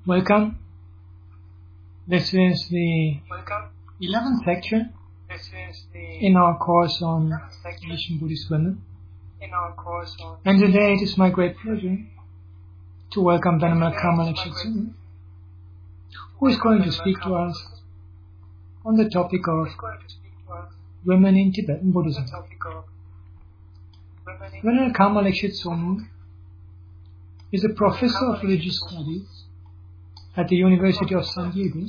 Welcome. This is the 11th lecture in our course on Asian Buddhist women. And today it is my great pleasure to welcome Venerable Karma Lakshya Tsun, who is going to speak to us on the topic of women in Tibetan Buddhism. Venerable Karma Lakshya Tsun is a professor of religious studies at the University of San Diego,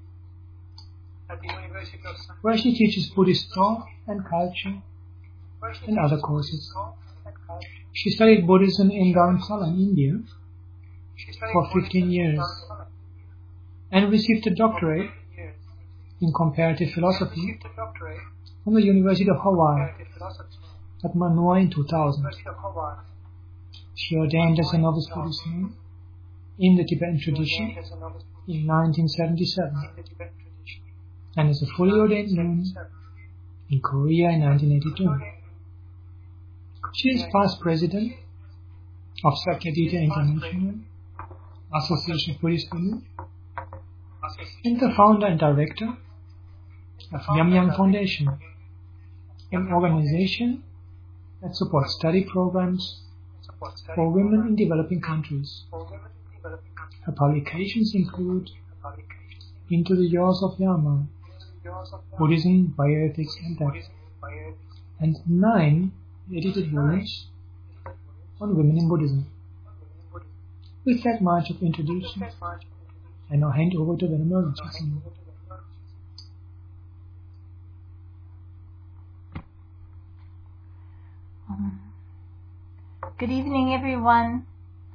where she teaches Buddhist thought and culture and other courses. She studied Buddhism in Dharamsala in India for 15 years and received a doctorate in comparative philosophy from the University of Hawaii at Manoa in 2000. She ordained as a novice Buddhist monk in the Tibetan tradition in 1977 and as a fully ordained nun in Korea in 1982. She is past president of Sakyadhita International Association of Buddhist Women and the founder and director of Yam Foundation, an organization that supports study programs for women in developing countries. Her publications include Into the Jaws of Yama, Buddhism, Bioethics and Death, and 9 edited volumes on women in Buddhism. With that much of introduction, I now hand over to Venerable Lakshya Tsun. Good evening, everyone.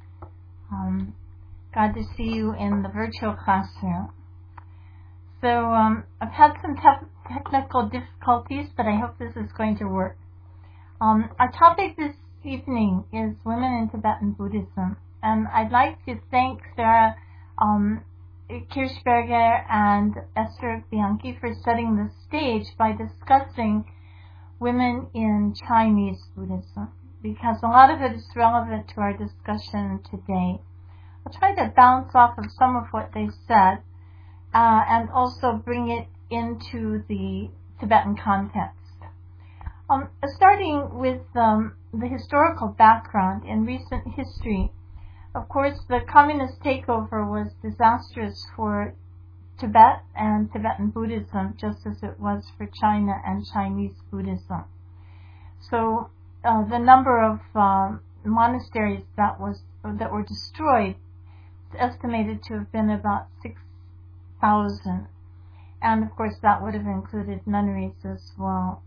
Glad to see you in the virtual classroom. So I've had some technical difficulties, but I hope this is going to work. Our topic this evening is women in Tibetan Buddhism, and I'd like to thank Sarah Kirchberger and Esther Bianchi for setting the stage by discussing women in Chinese Buddhism, because a lot of it is relevant to our discussion today. I'll try to bounce off of some of what they said and also bring it into the Tibetan context. Starting with the historical background in recent history, of course, the communist takeover was disastrous for Tibet and Tibetan Buddhism, just as it was for China and Chinese Buddhism. So the number of monasteries that were destroyed is estimated to have been about 6,000, and of course that would have included nunneries as well.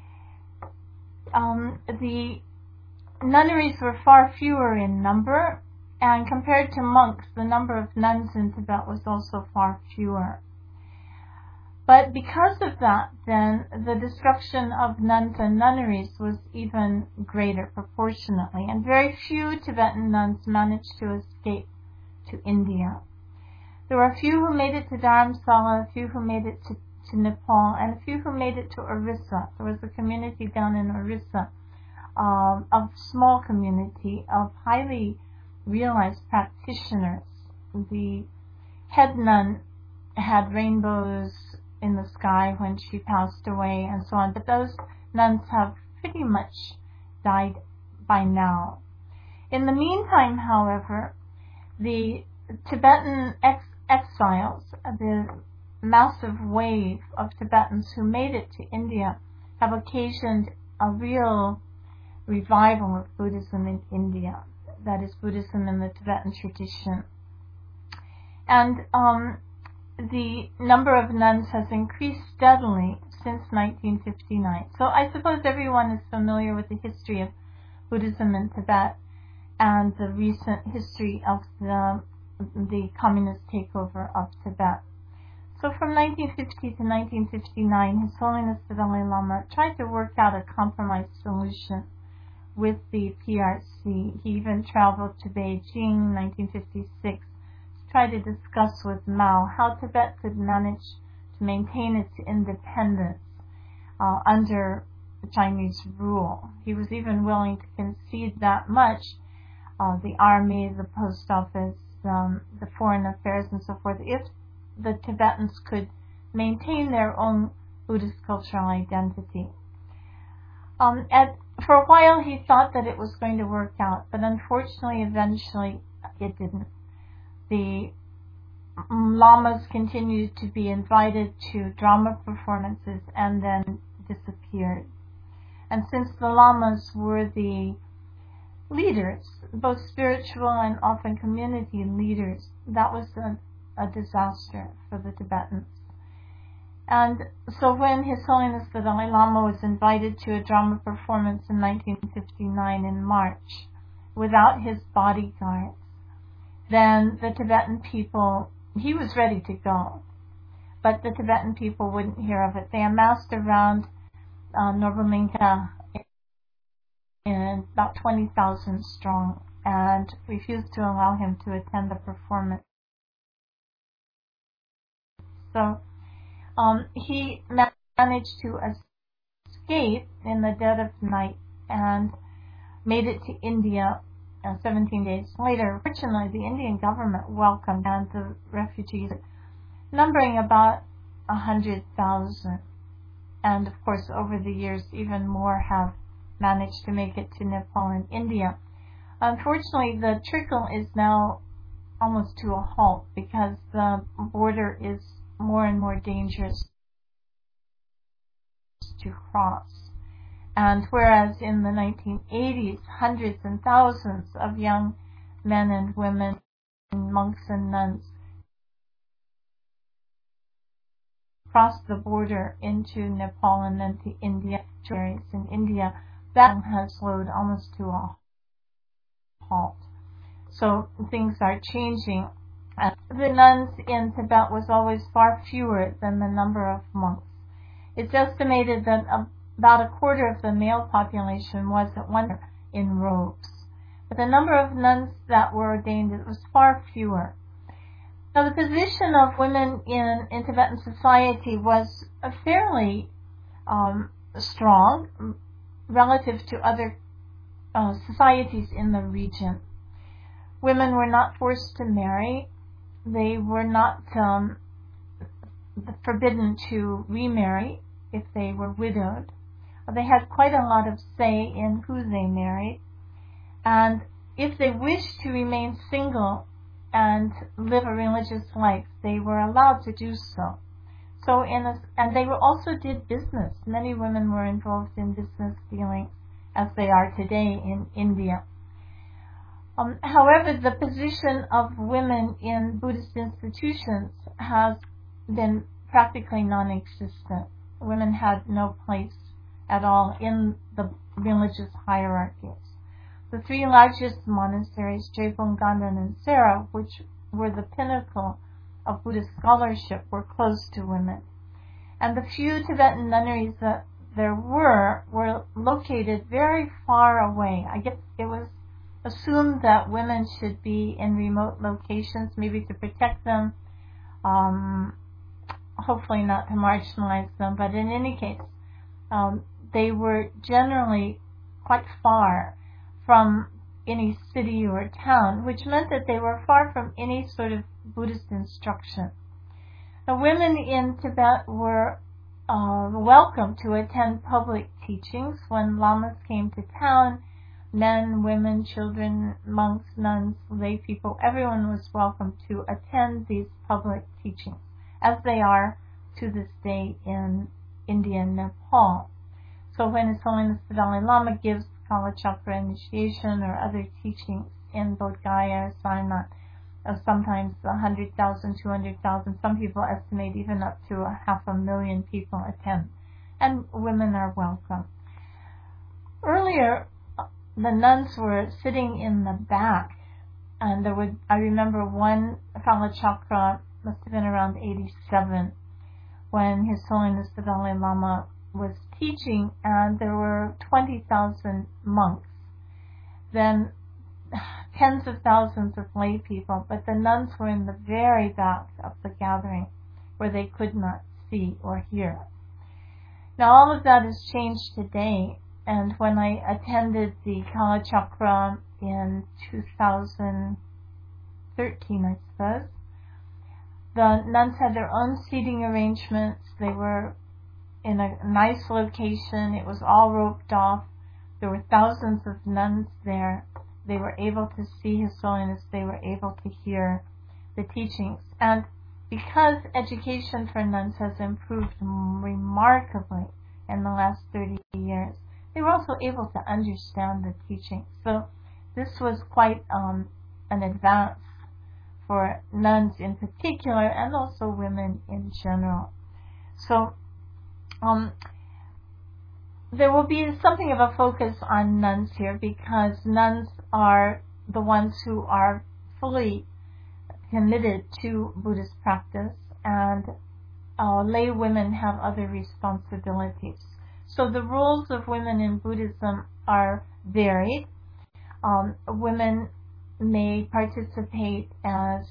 The nunneries were far fewer in number, and compared to monks, the number of nuns in Tibet was also far fewer. But because of that, then, the destruction of nuns and nunneries was even greater proportionately, and very few Tibetan nuns managed to escape to India. There were a few who made it to Dharamsala, a few who made it to Nepal, and a few who made it to Orissa. There was a community down in Orissa, a small community of highly realized practitioners. The head nun had rainbows in the sky when she passed away and so on, but those nuns have pretty much died by now. In the meantime, however, the Tibetan exiles, the massive wave of Tibetans who made it to India, have occasioned a real revival of Buddhism in India, that is, Buddhism in the Tibetan tradition. And the number of nuns has increased steadily since 1959. So I suppose everyone is familiar with the history of Buddhism in Tibet and the recent history of the communist takeover of Tibet. So from 1950 to 1959, His Holiness the Dalai Lama tried to work out a compromise solution with the PRC. He even traveled to Beijing in 1956 to try to discuss with Mao how Tibet could manage to maintain its independence under Chinese rule. He was even willing to concede that much. The army, the post office, the foreign affairs and so forth, if the Tibetans could maintain their own Buddhist cultural identity. For a while he thought that it was going to work out, but unfortunately eventually it didn't. The lamas continued to be invited to drama performances and then disappeared. And since the lamas were the leaders, both spiritual and often community leaders, that was a disaster for the Tibetans. And so when His Holiness the Dalai Lama was invited to a drama performance in 1959 in March without his bodyguards, then the Tibetan people, he was ready to go, but the Tibetan people wouldn't hear of it. They amassed around Norbalinka in about 20,000 strong and refused to allow him to attend the performance. So he managed to escape in the dead of night and made it to India 17 days later. Fortunately, the Indian government welcomed and the refugees, numbering about 100,000. And of course, over the years, even more have managed to make it to Nepal and India. Unfortunately, the trickle is now almost to a halt because the border is more and more dangerous to cross. And whereas in the 1980s, hundreds and thousands of young men and women, monks and nuns, crossed the border into Nepal and then to India, areas in India, that has slowed almost to a halt. So things are changing. The nuns in Tibet was always far fewer than the number of monks. It's estimated that about a quarter of the male population was at one time in robes. But the number of nuns that were ordained was far fewer. Now the position of women in Tibetan society was fairly strong relative to other societies in the region. Women were not forced to marry. They were not forbidden to remarry if they were widowed. They had quite a lot of say in who they married. And if they wished to remain single and live a religious life, they were allowed to do so. And they also did business. Many women were involved in business dealings, as they are today in India. However, the position of women in Buddhist institutions has been practically non-existent. Women had no place at all in the religious hierarchies. The three largest monasteries, Drepung, Ganden, and Sera, which were the pinnacle of Buddhist scholarship, were closed to women. And the few Tibetan nunneries that there were located very far away. I guess it was assumed that women should be in remote locations, maybe to protect them, hopefully not to marginalize them, but in any case, they were generally quite far from any city or town, which meant that they were far from any sort of Buddhist instruction. Now, women in Tibet were welcome to attend public teachings when lamas came to town. Men, women, children, monks, nuns, lay people, everyone was welcome to attend these public teachings, as they are to this day in India and Nepal. So when His Holiness the Dalai Lama gives Kala Chakra initiation or other teachings in Bodh Gaya or Sarnath, sometimes 100,000, 200,000, some people estimate even up to 500,000 people attend, and women are welcome. Earlier, the nuns were sitting in the back, and I remember one Kala Chakra, must have been around 87, when His Holiness the Dalai Lama was teaching, and there were 20,000 monks, then tens of thousands of lay people, but the nuns were in the very back of the gathering where they could not see or hear. Now all of that has changed today, and when I attended the Kala Chakra in 2015, 13, I suppose. The nuns had their own seating arrangements. They were in a nice location. It was all roped off. There were thousands of nuns there. They were able to see His Holiness. They were able to hear the teachings. And because education for nuns has improved remarkably in the last 30 years, they were also able to understand the teachings. So this was quite an advance for nuns in particular, and also women in general. So there will be something of a focus on nuns here, because nuns are the ones who are fully committed to Buddhist practice, and lay women have other responsibilities. So the roles of women in Buddhism are varied. Women may participate as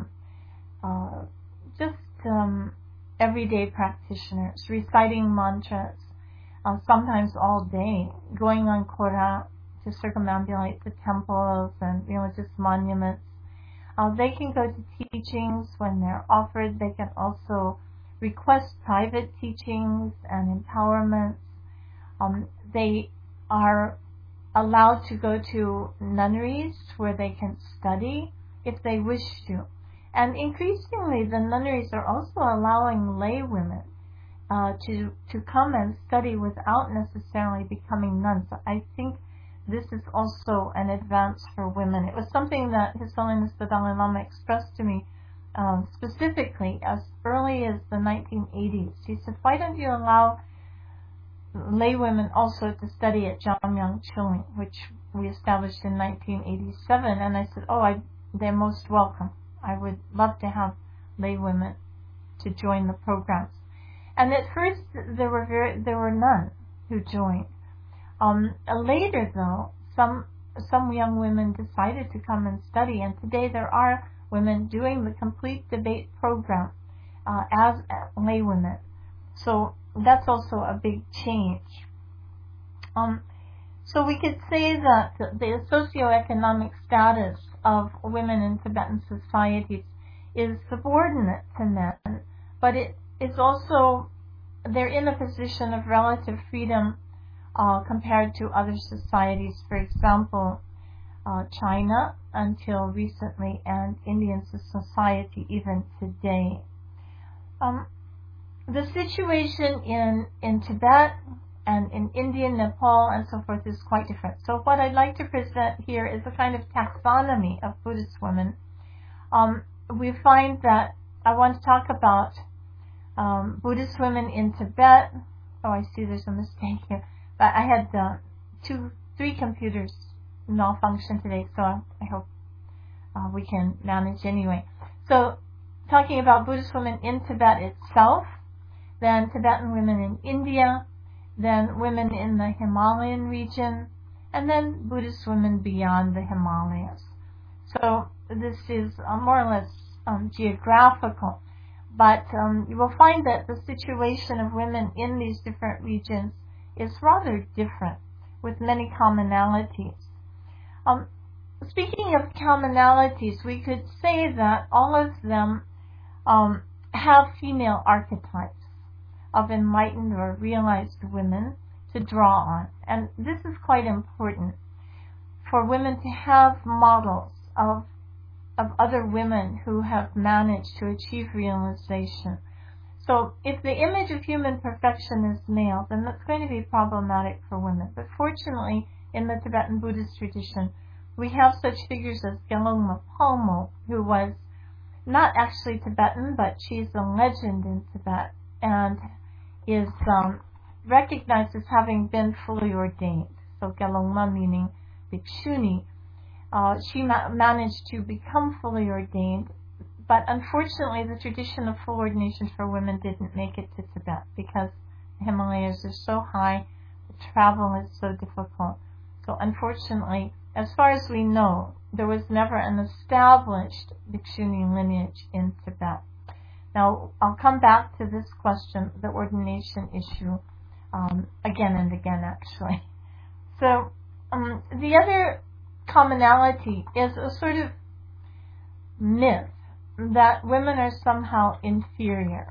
everyday practitioners, reciting mantras, sometimes all day, going on kora to circumambulate the temples and religious monuments. They can go to teachings when they're offered. They can also request private teachings and empowerments. They are allowed to go to nunneries where they can study if they wish to. And increasingly, the nunneries are also allowing lay women to come and study without necessarily becoming nuns. I think this is also an advance for women. It was something that His Holiness the Dalai Lama expressed to me specifically as early as the 1980s. He said, "Why don't you allow lay women also to study at Jamyang Chuling, which we established in 1987?" And I said, they're most welcome. I would love to have lay women to join the programs. And at first there were none who joined. Later, though, some young women decided to come and study, and today there are women doing the complete debate program as lay women. So that's also a big change. So we could say that the socioeconomic status of women in Tibetan societies is subordinate to men, but it is also, they're in a position of relative freedom compared to other societies. For example, China until recently, and Indian society even today. The situation in Tibet and in India, Nepal, and so forth is quite different. So what I'd like to present here is a kind of taxonomy of Buddhist women. We find that I want to talk about Buddhist women in Tibet. I see there's a mistake here. But I had 3 computers malfunction today, so I hope we can manage anyway. So talking about Buddhist women in Tibet itself, then Tibetan women in India, then women in the Himalayan region, and then Buddhist women beyond the Himalayas. So this is more or less geographical, but you will find that the situation of women in these different regions is rather different, with many commonalities. Speaking of commonalities, we could say that all of them have female archetypes of enlightened or realized women to draw on. And this is quite important for women to have models of other women who have managed to achieve realization. So if the image of human perfection is male, then that's going to be problematic for women. But fortunately, in the Tibetan Buddhist tradition, we have such figures as Gelong Palmo, who was not actually Tibetan, but she's a legend in Tibet and is recognized as having been fully ordained. So Gelongma meaning Bhikshuni. She managed to become fully ordained, but unfortunately the tradition of full ordination for women didn't make it to Tibet because the Himalayas are so high, the travel is so difficult. So unfortunately, as far as we know, there was never an established Bhikshuni lineage in Tibet. Now, I'll come back to this question, the ordination issue, again and again, actually. So, the other commonality is a sort of myth that women are somehow inferior.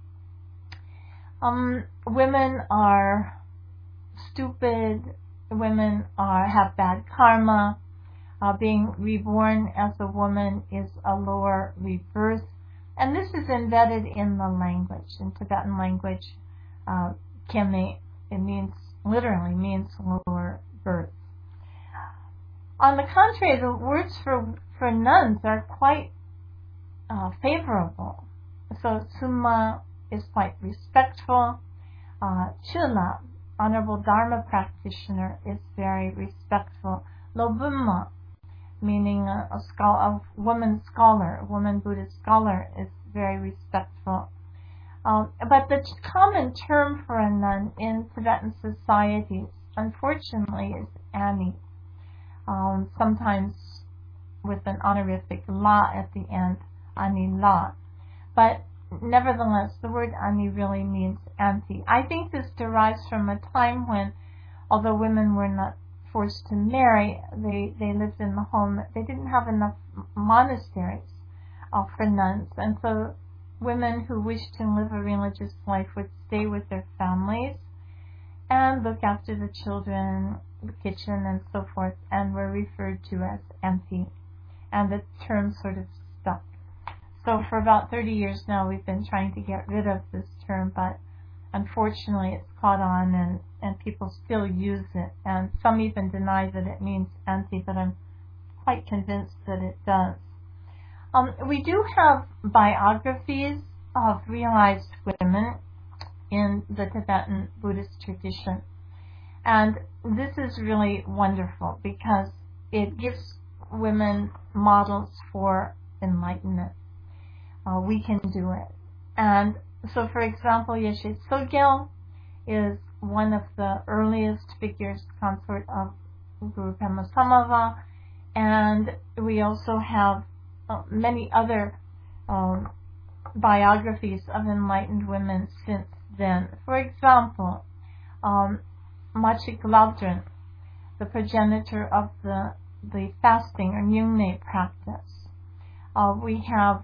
Women are stupid, women have bad karma, being reborn as a woman is a lower rebirth, and this is embedded in the language. In Tibetan language, keme, it literally means lower birth. On the contrary, the words for nuns are quite favorable. So summa is quite respectful. Chula, honorable Dharma practitioner, is very respectful. Lobumma, meaning a woman scholar, a woman Buddhist scholar, is very respectful. But the common term for a nun in Tibetan societies, unfortunately, is Annie. Sometimes with an honorific la at the end, Ani la. But nevertheless, the word Ani really means auntie. I think this derives from a time when, although women were not forced to marry, they lived in the home. They didn't have enough monasteries for nuns, and so women who wished to live a religious life would stay with their families and look after the children, the kitchen, and so forth, and were referred to as auntie. And the term sort of stuck. So for about 30 years now, we've been trying to get rid of this term, but unfortunately it's caught on, and people still use it, and some even deny that it means auntie, but I'm quite convinced that it does. We do have biographies of realized women in the Tibetan Buddhist tradition, and this is really wonderful because it gives women models for enlightenment. We can do it. And so, for example, Yeshe Tsogyal is one of the earliest figures, consort of Guru Pema Samava, and we also have many other biographies of enlightened women since then. For example, Machik Lagdran, the progenitor of the fasting or Nyungne practice. We have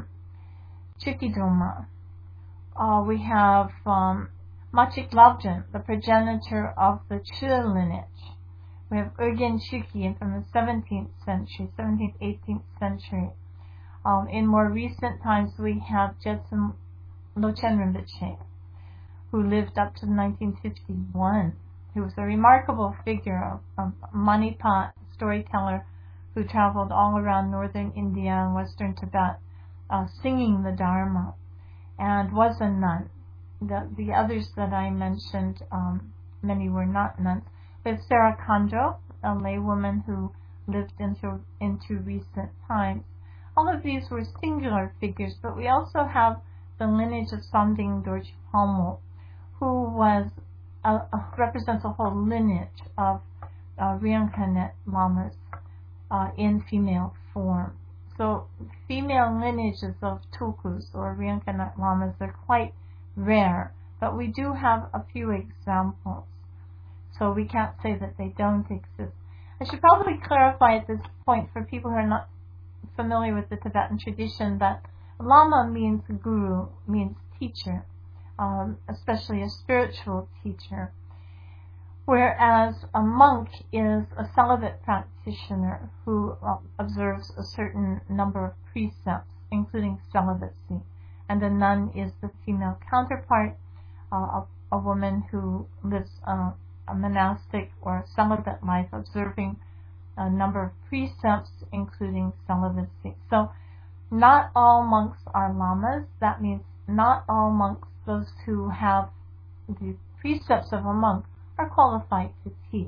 Chikidoma. We have Machik Lagdran, the progenitor of the Chö lineage. We have Urgen Chuki from the 17th century, 17th, 18th century. In more recent times, we have Jetsun Lochen Rinpoche, who lived up to 1951. He was a remarkable figure, a Manipat storyteller who traveled all around northern India and western Tibet, singing the Dharma, and was a nun. The others that I mentioned, many were not nuns. There's Sarah Khandro, a laywoman who lived into recent times. All of these were singular figures, but we also have the lineage of Samding Dorje Palmo, who was represents a whole lineage of reincarnate lamas in female form. So female lineages of tulkus or reincarnate lamas are quite rare, but we do have a few examples. So we can't say that they don't exist. I should probably clarify at this point for people who are not familiar with the Tibetan tradition that lama means guru, means teacher, especially a spiritual teacher, whereas a monk is a celibate practitioner who observes a certain number of precepts, including celibacy, and a nun is the female counterpart, a woman who lives a monastic or celibate life, observing a number of precepts, including celibacy. So not all monks are lamas. That means not all monks, those who have the precepts of a monk, are qualified to teach.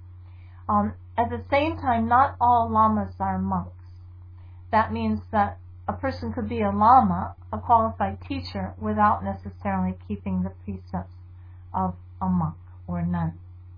At the same time, not all lamas are monks. That means that a person could be a lama, a qualified teacher, without necessarily keeping the precepts of a monk or nun.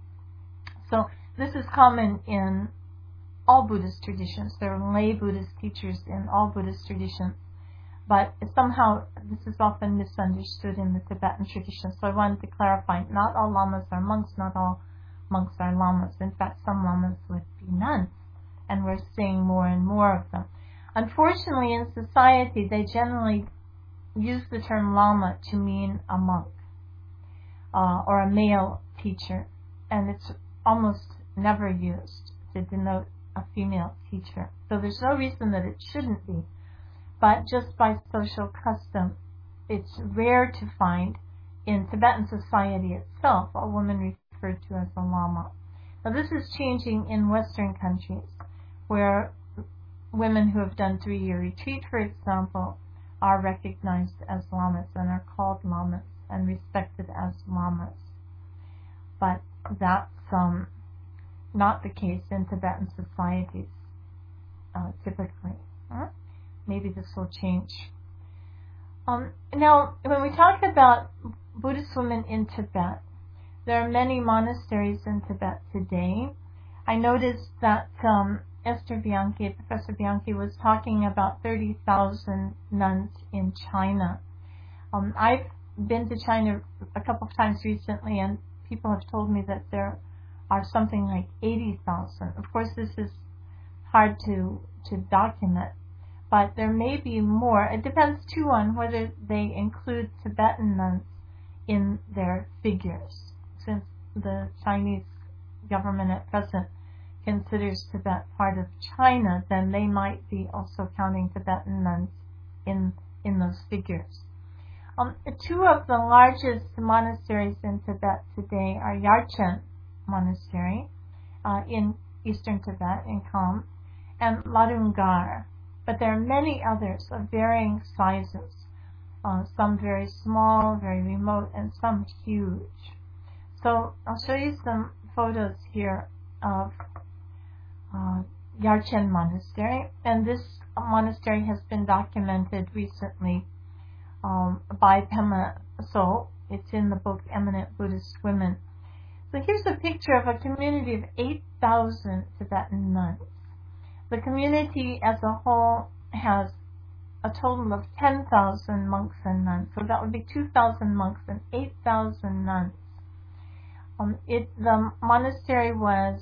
So this is common in all Buddhist traditions. There are lay Buddhist teachers in all Buddhist traditions, but somehow this is often misunderstood in the Tibetan tradition. So I wanted to clarify, not all lamas are monks, not all monks are lamas. In fact, some lamas would be nuns, and we're seeing more and more of them. Unfortunately, in society, they generally use the term lama to mean a monk or a male teacher, and it's almost never used to denote a female teacher. So there's no reason that it shouldn't be, but just by social custom, it's rare to find in Tibetan society itself a woman referred to as a lama. Now this is changing in Western countries, where women who have done 3-year retreat, for example, are recognized as lamas and are called lamas and respected as lamas. But that's not the case in Tibetan societies typically. Maybe this will change. Now, when we talk about Buddhist women in Tibet, there are many monasteries in Tibet today. I noticed that Professor Bianchi was talking about 30,000 nuns in China. I've been to China a couple of times recently, and people have told me that there are something like 80,000. Of course, this is hard to document, but there may be more. It depends, too, on whether they include Tibetan nuns in their figures, since the Chinese government at present considers Tibet part of China, then they might be also counting Tibetan nuns in those figures. 2 of the largest monasteries in Tibet today are Yarchen Monastery in eastern Tibet, in Kham, and Ladungar. But there are many others of varying sizes, some very small, very remote, and some huge. So I'll show you some photos here of Yarchen Monastery, and this monastery has been documented recently by Pema So. It's in the book Eminent Buddhist Women. So here's a picture of a community of 8,000 Tibetan nuns. The community as a whole has a total of 10,000 monks and nuns, so that would be 2,000 monks and 8,000 nuns. The monastery was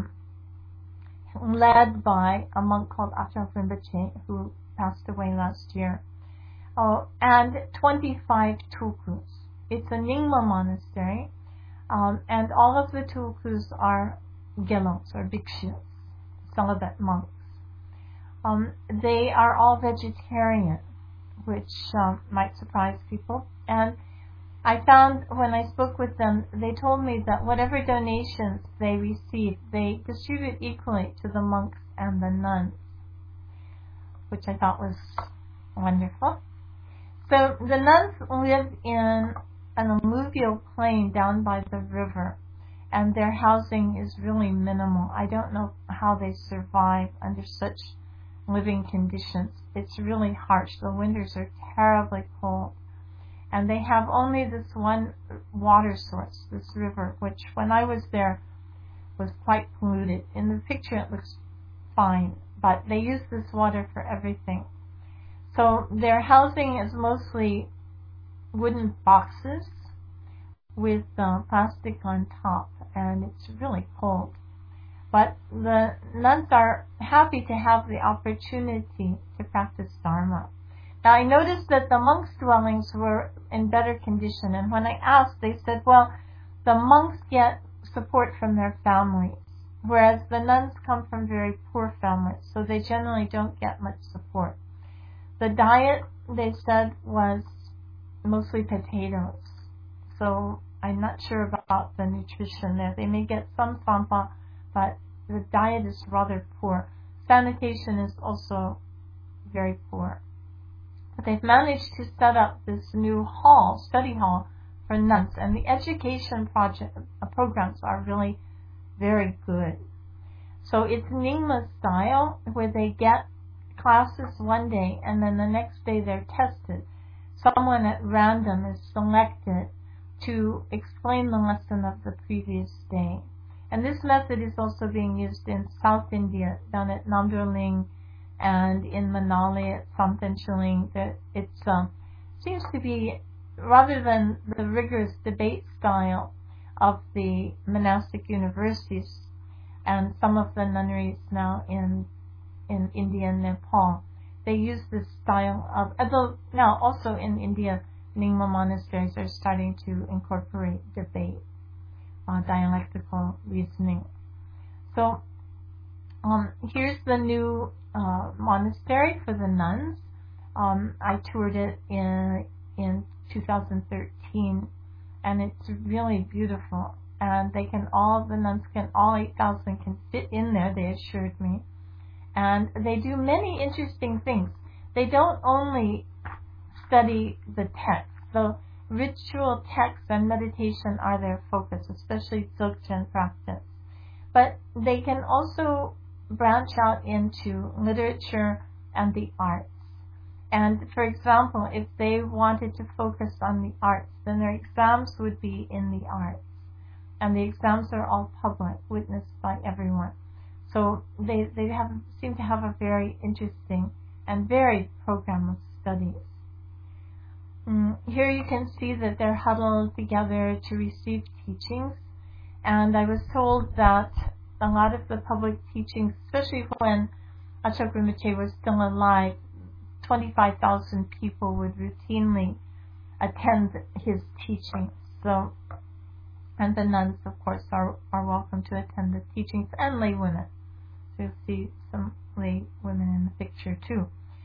led by a monk called Ajahn Rinpoche, who passed away last year, and 25 tulkus. It's a Nyingma monastery, and all of the tulkus are gelos, or bhikshus, celibate monks. They are all vegetarian, which might surprise people, and I found when I spoke with them, they told me that whatever donations they receive, they distribute equally to the monks and the nuns, which I thought was wonderful. So the nuns live in an alluvial plain down by the river, and their housing is really minimal. I don't know how they survive under such living conditions. It's really harsh. The winters are terribly cold. And they have only this one water source, this river, which when I was there was quite polluted. In the picture it looks fine, but they use this water for everything. So their housing is mostly wooden boxes with plastic on top, and it's really cold. But the nuns are happy to have the opportunity to practice Dharma. Now I noticed that the monks' dwellings were in better condition, and when I asked, they said, well, the monks get support from their families, whereas the nuns come from very poor families, so they generally don't get much support. The diet, they said, was mostly potatoes, so I'm not sure about the nutrition there. They may get some sampa, but the diet is rather poor. Sanitation is also very poor. But they've managed to set up this new hall, study hall, for nuns, and the education programs are really very good. So it's Nyingma style, where they get classes one day, and then the next day they're tested. Someone at random is selected to explain the lesson of the previous day. And this method is also being used in South India, down at Namdurling, and in Manali at Samtenchuling. It seems to be, rather than the rigorous debate style of the monastic universities and some of the nunneries now in India and Nepal, they use this style of, although now also in India, Nyingma monasteries are starting to incorporate debate, dialectical reasoning. So here's the new monastery for the nuns. I toured it in 2013, and it's really beautiful. And the nuns can, all 8,000 can fit in there, they assured me. And they do many interesting things. They don't only study the text. The ritual text and meditation are their focus, especially Dzogchen practice. But they can also branch out into literature and the arts. And for example, if they wanted to focus on the arts, then their exams would be in the arts. And the exams are all public, witnessed by everyone. So they seem to have a very interesting and varied program of studies. Here you can see that they're huddled together to receive teachings. And I was told that a lot of the public teachings, especially when Achok Rinpoche was still alive, 25,000 people would routinely attend his teachings. So, and the nuns, of course, are welcome to attend the teachings, and lay women. So you'll see some lay women in the picture too.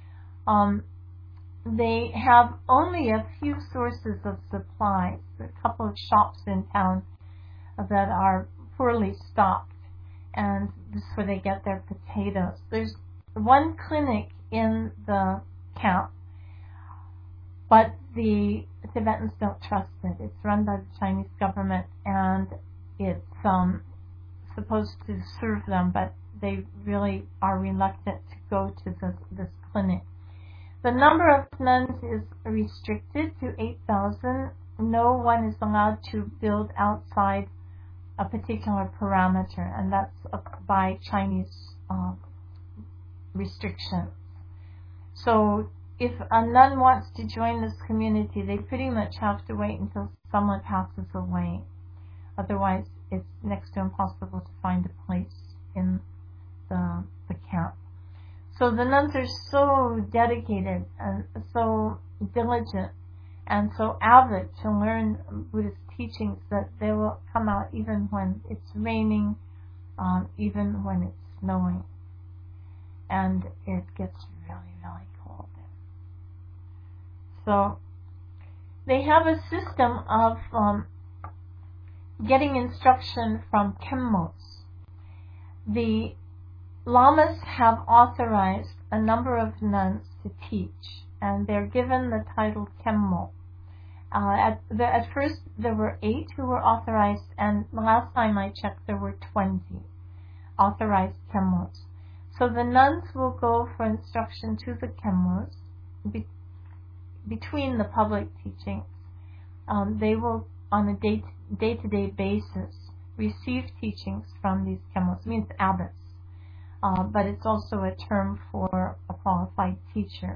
They have only a few sources of supplies. A couple of shops in town that are poorly stocked, and this is where they get their potatoes. There's one clinic in the camp, but the Tibetans don't trust it. It's run by the Chinese government, and it's supposed to serve them, but they really are reluctant to go to this clinic. The number of nuns is restricted to 8,000. No one is allowed to build outside a particular parameter, and that's by Chinese restrictions. So if a nun wants to join this community, they pretty much have to wait until someone passes away. Otherwise, it's next to impossible to find a place in the camp. So the nuns are so dedicated and so diligent and so avid to learn Buddhist teachings that they will come out even when it's raining, even when it's snowing. And it gets really, really cold. So they have a system of getting instruction from Khenmos. The lamas have authorized a number of nuns to teach, and they're given the title Khenmo. At first there were 8 who were authorized, and the last time I checked there were 20 authorized Khenmos. So the nuns will go for instruction to the Khenmos between the public teachings. They will, on a day-to-day basis, receive teachings from these Khenmos. It means abbots, but it's also a term for a qualified teacher.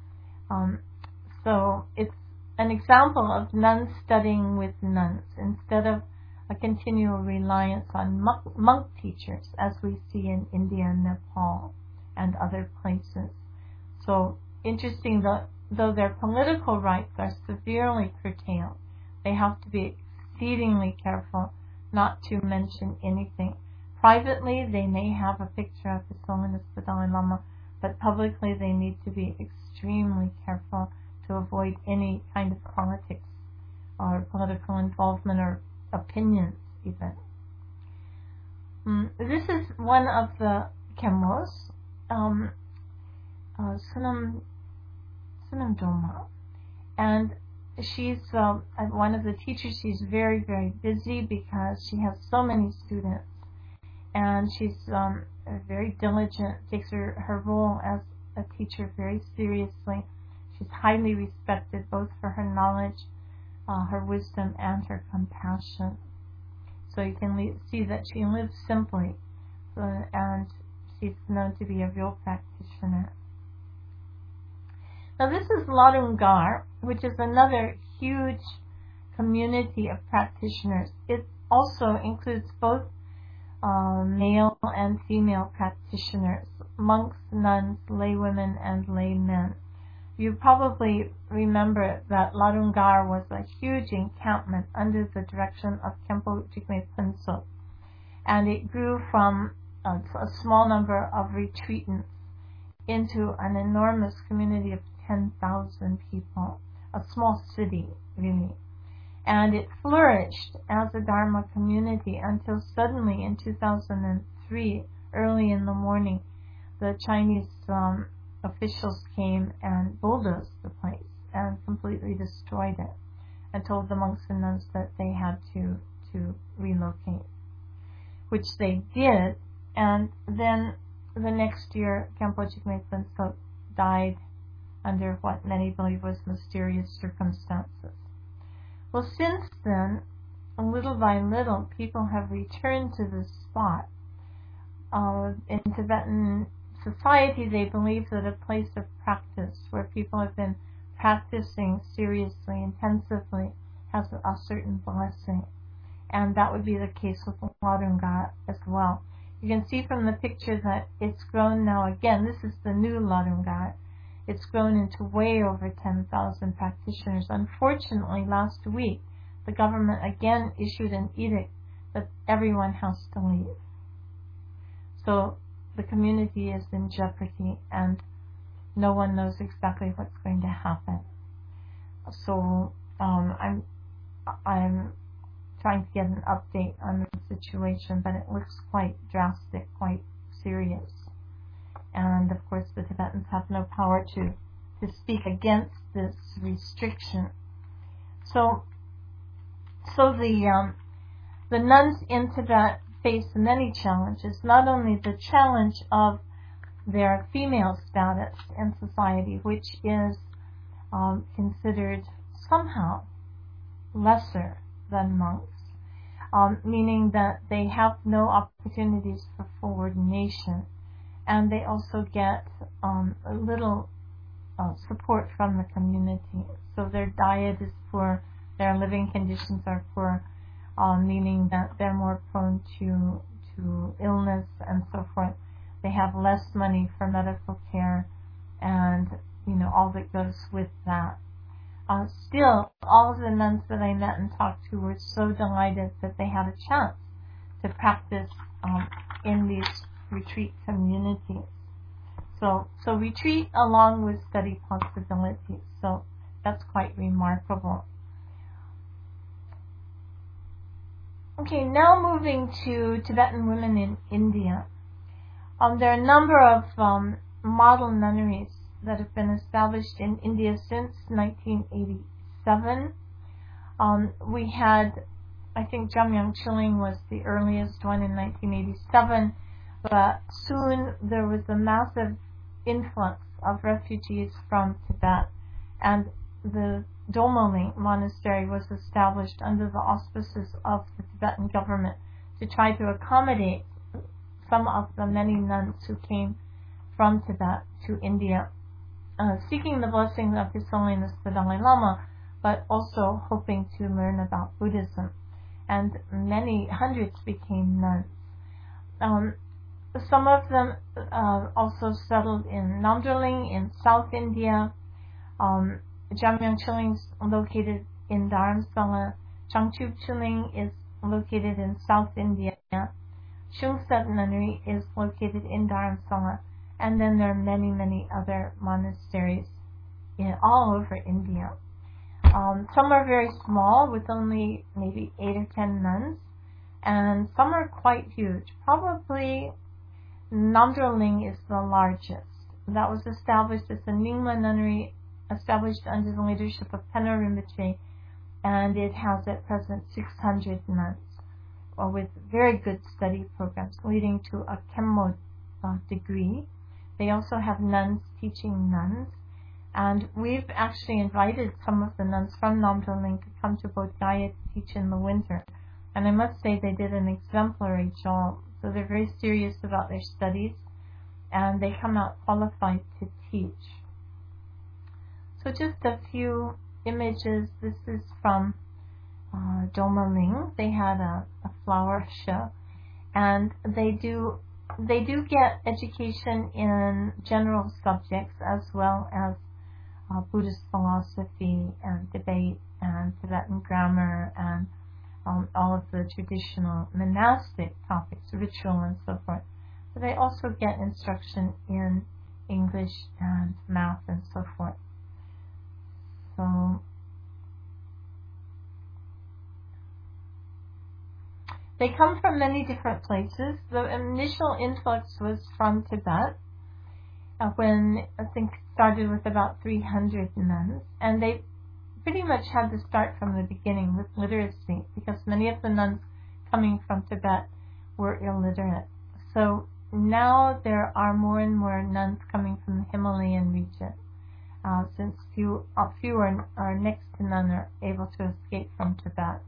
So it's an example of nuns studying with nuns instead of a continual reliance on monk teachers, as we see in India and Nepal and other places. So interesting, though their political rights are severely curtailed, they have to be exceedingly careful not to mention anything. Privately, they may have a picture of His Holiness the Dalai Lama, but publicly they need to be extremely careful to avoid any kind of politics or political involvement or opinions even. This is one of the Khenmos, Sunam Doma, and she's one of the teachers. She's very, very busy because she has so many students, and she's very diligent, takes her role as a teacher very seriously. She's highly respected both for her knowledge, her wisdom, and her compassion. So you can see that she lives simply, and she's known to be a real practitioner. Now this is Ladungar, which is another huge community of practitioners. It also includes both male and female practitioners. monks, nuns, laywomen, and laymen. You probably remember that Ladungar was a huge encampment under the direction of Khenpo Jigme Phuntsok, and it grew from a small number of retreatants into an enormous community of 10,000 people, a small city, really. And it flourished as a Dharma community until suddenly in 2003, early in the morning, the Chinese officials came and bulldozed the place and completely destroyed it and told the monks and nuns that they had to relocate, which they did. And then the next year, Khenpo Jigme Phuntsok died under what many believe was mysterious circumstances. Well, since then, little by little, people have returned to this spot. In Tibetan society, they believe that a place of practice where people have been practicing seriously, intensively, has a certain blessing. And that would be the case with Ladungar as well. You can see from the picture that it's grown now again. This is the new Ladungar. It's grown into way over 10,000 practitioners. Unfortunately, last week, the government again issued an edict that everyone has to leave. So the community is in jeopardy and no one knows exactly what's going to happen. So I'm trying to get an update on the situation, but it looks quite drastic, quite serious. And of course the Tibetans have no power to speak against this restriction. So the nuns in Tibet face many challenges, not only the challenge of their female status in society, which is considered somehow lesser than monks, meaning that they have no opportunities for forward nation, and they also get a little support from the community. So their diet is poor, their living conditions are poor, meaning that they're more prone to illness and so forth. They have less money for medical care and all that goes with that. Still, all of the nuns that I met and talked to were so delighted that they had a chance to practice in these retreat communities. So retreat along with study possibilities. So that's quite remarkable. Okay, now moving to Tibetan women in India. There are a number of model nunneries that have been established in India since 1987. We had, I think Jamyang Chiling was the earliest one in 1987, but soon there was a massive influx of refugees from Tibet, and the Domoling monastery was established under the auspices of the Tibetan government to try to accommodate some of the many nuns who came from Tibet to India, seeking the blessings of His Holiness the Dalai Lama, but also hoping to learn about Buddhism. And many hundreds became nuns. Some of them also settled in Namdurling in South India. Jamyang Chiling is located in Dharamsala. Changchub Chiling is located in South India. Shungsat Nunnery is located in Dharamsala. And then there are many, many other monasteries all over India. Some are very small with only maybe 8 or 10 nuns, and some are quite huge. Probably Namdurling is the largest. That was established as a Nyingma nunnery, established under the leadership of Pena Rinpoche, and it has at present 600 nuns, with very good study programs leading to a Khenmo degree. They also have nuns teaching nuns, and we've actually invited some of the nuns from Namdurling to come to Bodh Gaya to teach in the winter, and I must say they did an exemplary job. So they're very serious about their studies, and they come out qualified to teach. So just a few images. This is from Domoling. They had a flower show, and they do they do get education in general subjects as well as Buddhist philosophy and debate and Tibetan grammar and all of the traditional monastic topics, ritual and so forth. But they also get instruction in English and math and so forth. So they come from many different places. The initial influx was from Tibet, when I think started with about 300 nuns, and they pretty much had to start from the beginning with literacy because many of the nuns coming from Tibet were illiterate. So now there are more and more nuns coming from the Himalayan region, since few or next to none are able to escape from Tibet.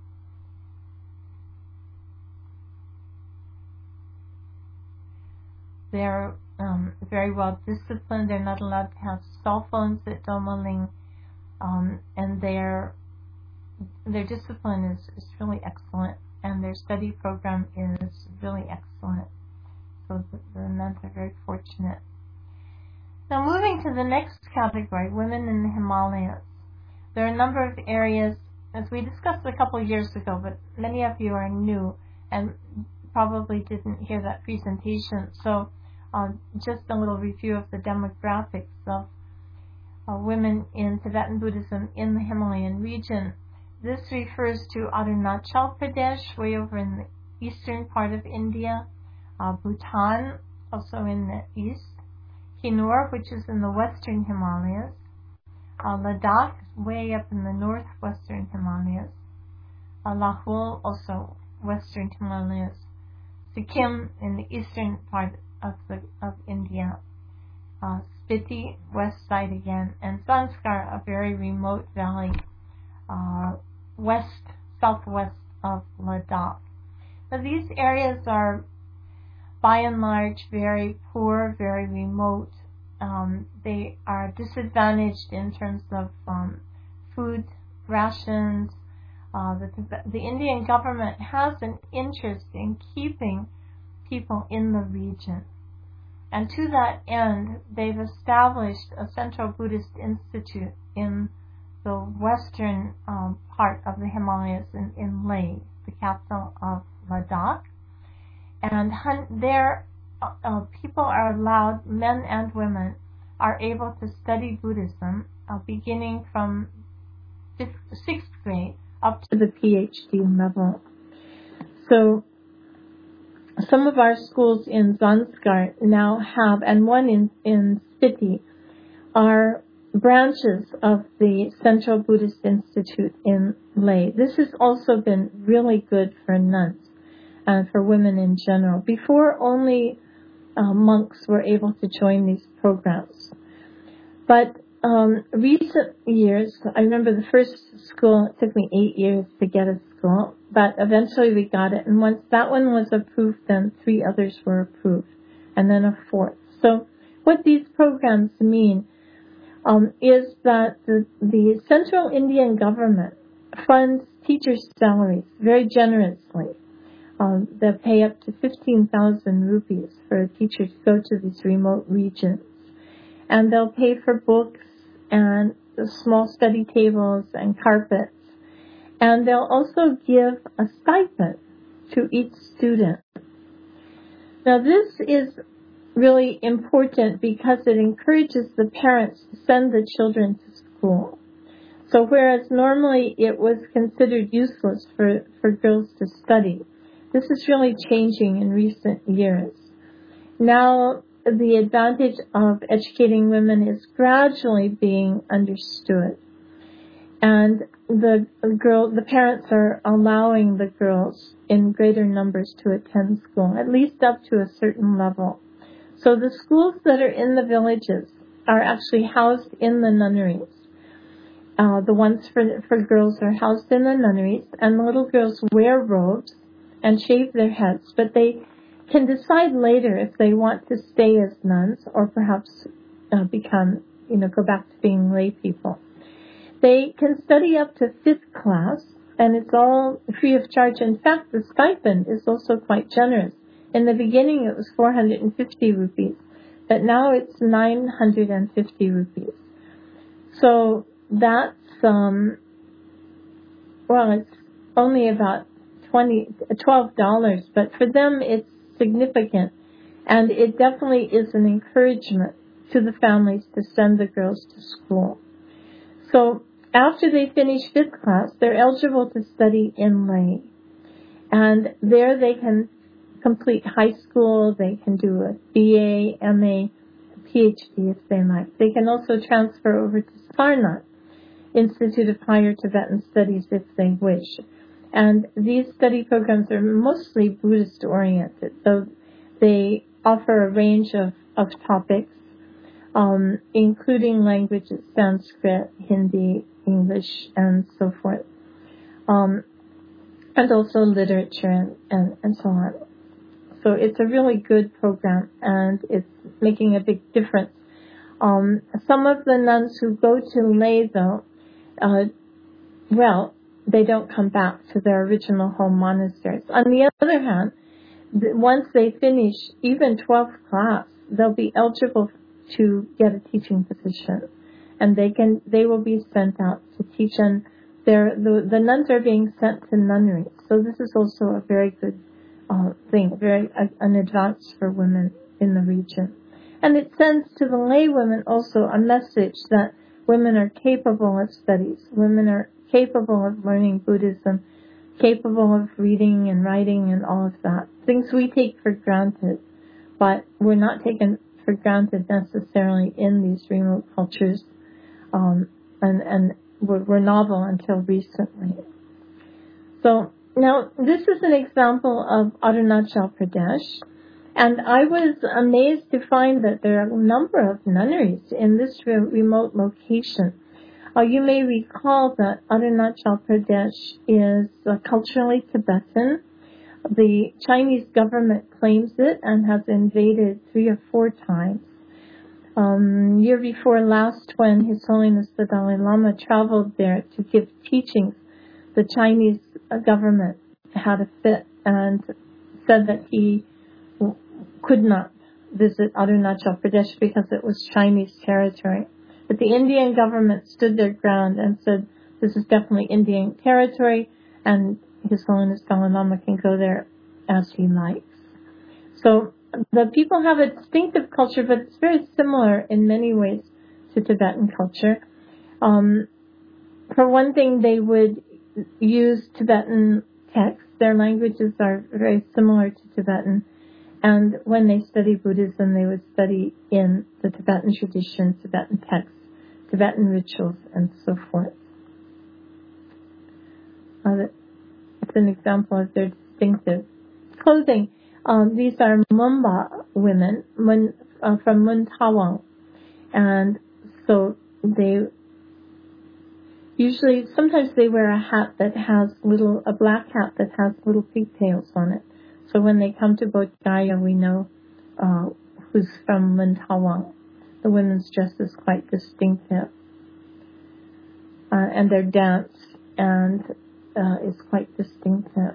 They're very well disciplined. They're not allowed to have cell phones at Doma Ling, and their discipline is really excellent, and their study program is really excellent. So the nuns are very fortunate. Now moving to the next category, women in the Himalayas. There are a number of areas, as we discussed a couple of years ago, but many of you are new and probably didn't hear that presentation. So just a little review of the demographics of women in Tibetan Buddhism in the Himalayan region. This refers to Arunachal Pradesh, way over in the eastern part of India, Bhutan, also in the east, Kinur, which is in the western Himalayas, Ladakh, way up in the northwestern Himalayas, Lahul, also western Himalayas, Sikkim in the eastern part of India, Spiti, west side again, and Zanskar, a very remote valley, southwest of Ladakh. Now these areas are by and large very poor, very remote. They are disadvantaged in terms of food rations. The Indian government has an interest in keeping people in the region. And to that end, they've established a central Buddhist institute in the western part of the Himalayas in Leh, the capital of Ladakh. And there, people are allowed, men and women, are able to study Buddhism beginning from 6th grade up to the PhD level. So some of our schools in Zanskar now have, and one in Spiti, are branches of the Central Buddhist Institute in Leh. This has also been really good for nuns and for women in general. Before, only monks were able to join these programs. But recent years, I remember the first school, it took me 8 years to get a school, but eventually we got it. And once that one was approved, then 3 others were approved, and then a 4th. So what these programs mean is that the central Indian government funds teachers' salaries very generously. They pay up to 15,000 rupees for a teacher to go to these remote regions. And they'll pay for books and small study tables and carpets. And they'll also give a stipend to each student. Now this is really important because it encourages the parents to send the children to school. So whereas normally it was considered useless for girls to study, this is really changing in recent years. Now the advantage of educating women is gradually being understood. And the parents are allowing the girls in greater numbers to attend school, at least up to a certain level. So the schools that are in the villages are actually housed in the nunneries. The ones for girls are housed in the nunneries, and the little girls wear robes and shave their heads, but they can decide later if they want to stay as nuns or perhaps go back to being lay people. They can study up to 5th class, and it's all free of charge. In fact, the stipend is also quite generous. In the beginning, it was 450 rupees, but now it's 950 rupees. So that's, it's only about $12, but for them it's significant, and it definitely is an encouragement to the families to send the girls to school. So after they finish 5th class, they're eligible to study in lay, and there they can complete high school, they can do a BA, MA, PhD if they like. They can also transfer over to Sarnath, Institute of Higher Tibetan Studies, if they wish. And these study programs are mostly Buddhist oriented, so they offer a range of topics, including languages, Sanskrit, Hindi, English, and so forth, and also literature and so on. So it's a really good program, and it's making a big difference. Some of the nuns who go to lay, though, they don't come back to their original home monasteries. On the other hand, once they finish even 12th class, they'll be eligible to get a teaching position, and they will be sent out to teach. And the nuns are being sent to nunneries. So this is also a very good thing, an advance for women in the region. And it sends to the lay women also a message that women are capable of studies. Women are capable of learning Buddhism, capable of reading and writing and all of that. Things we take for granted, but we're not taken for granted necessarily in these remote cultures, and were novel until recently. So now this is an example of Arunachal Pradesh, and I was amazed to find that there are a number of nunneries in this remote location. You may recall that Arunachal Pradesh is culturally Tibetan. The Chinese government claims it and has invaded 3 or 4 times. Year before last, when His Holiness the Dalai Lama traveled there to give teachings, the Chinese government had a fit and said that he could not visit Arunachal Pradesh because it was Chinese territory. But the Indian government stood their ground and said, this is definitely Indian territory, and His Holiness Dalai Lama can go there as he likes. So the people have a distinctive culture, but it's very similar in many ways to Tibetan culture. For one thing, they would use Tibetan texts. Their languages are very similar to Tibetan. And when they study Buddhism, they would study in the Tibetan tradition, Tibetan texts, Tibetan rituals, and so forth. It's an example of their distinctive clothing. These are Mumba women from Mun Tawang. And so sometimes they wear a hat that has a black hat that has little pigtails on it. So when they come to Bodh Gaya, we know who's from Mun Tawang. The women's dress is quite distinctive. And their dance is quite distinctive.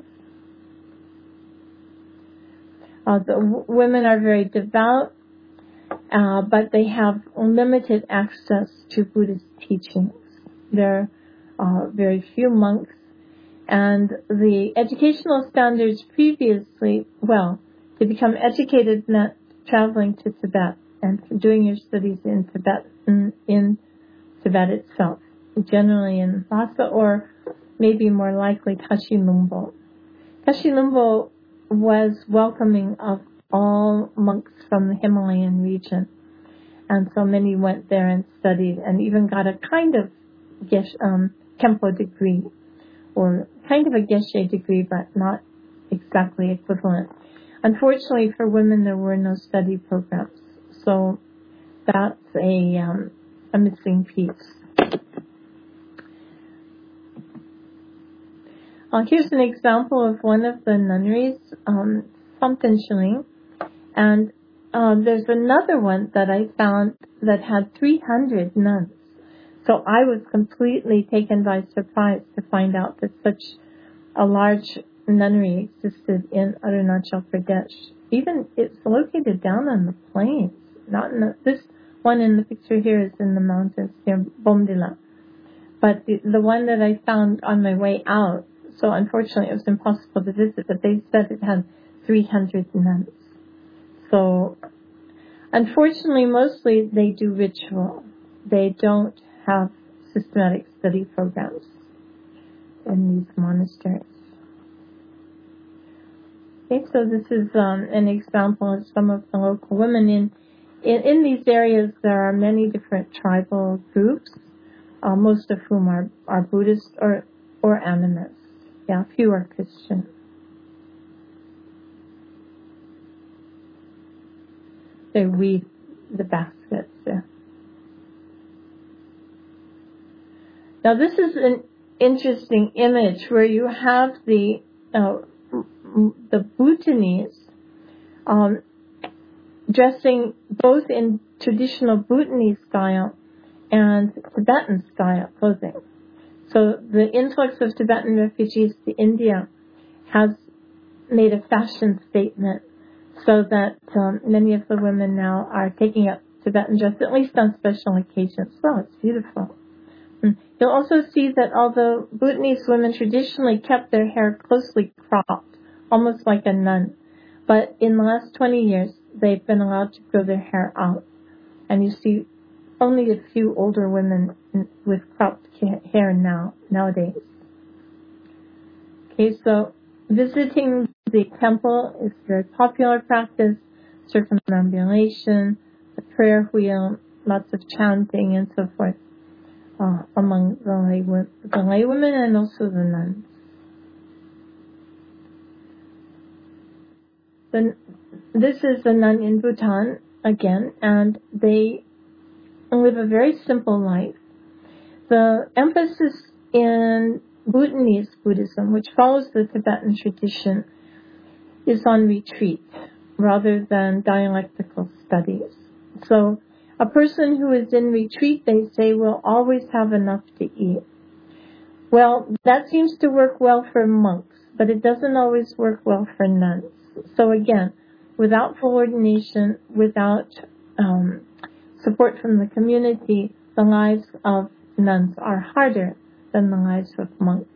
The women are very devout, but they have limited access to Buddhist teachings. There are very few monks, and the educational standards previously, to become educated meant traveling to Tibet and doing your studies in Tibet itself, generally in Lhasa or maybe more likely Tashi Lumbo. Tashi Lumbo was welcoming of all monks from the Himalayan region, and so many went there and studied and even got a kind of Kempo degree, or kind of a Geshe degree, but not exactly equivalent. Unfortunately for women, there were no study programs, so that's a missing piece. Here's an example of one of the nunneries, Samtencheling, and there's another one that I found that had 300 nuns. So I was completely taken by surprise to find out that such a large nunnery existed in Arunachal Pradesh. even it's located down on the plains. Not in this one in the picture here is in the mountains near Bomdila. But the one that I found on my way out, so unfortunately it was impossible to visit, but they said it had 300 nuns. So unfortunately, mostly they do ritual. They don't have systematic study programs in these monasteries. Okay, so this is an example of some of the local women. In these areas, there are many different tribal groups, most of whom are Buddhist or animists. Yeah, few are Christian. They weave the baskets. Yeah. Now this is an interesting image where you have the Bhutanese dressing both in traditional Bhutanese style and Tibetan style clothing. So the influx of Tibetan refugees to India has made a fashion statement, so that many of the women now are taking up Tibetan dress, at least on special occasions. Well, it's beautiful. You'll also see that although Bhutanese women traditionally kept their hair closely cropped, almost like a nun, but in the last 20 years, they've been allowed to grow their hair out. And you see only a few older women with cropped hair nowadays. Okay, so visiting the temple is a very popular practice. Circumambulation, the prayer wheel, lots of chanting and so forth among the lay women and also the nuns. This is a nun in Bhutan again, and they live a very simple life. The emphasis in Bhutanese Buddhism, which follows the Tibetan tradition, is on retreat rather than dialectical studies. So a person who is in retreat, they say, will always have enough to eat. Well, that seems to work well for monks, but it doesn't always work well for nuns. So again, without full ordination, without support from the community, the lives of nuns are harder than the lives of monks.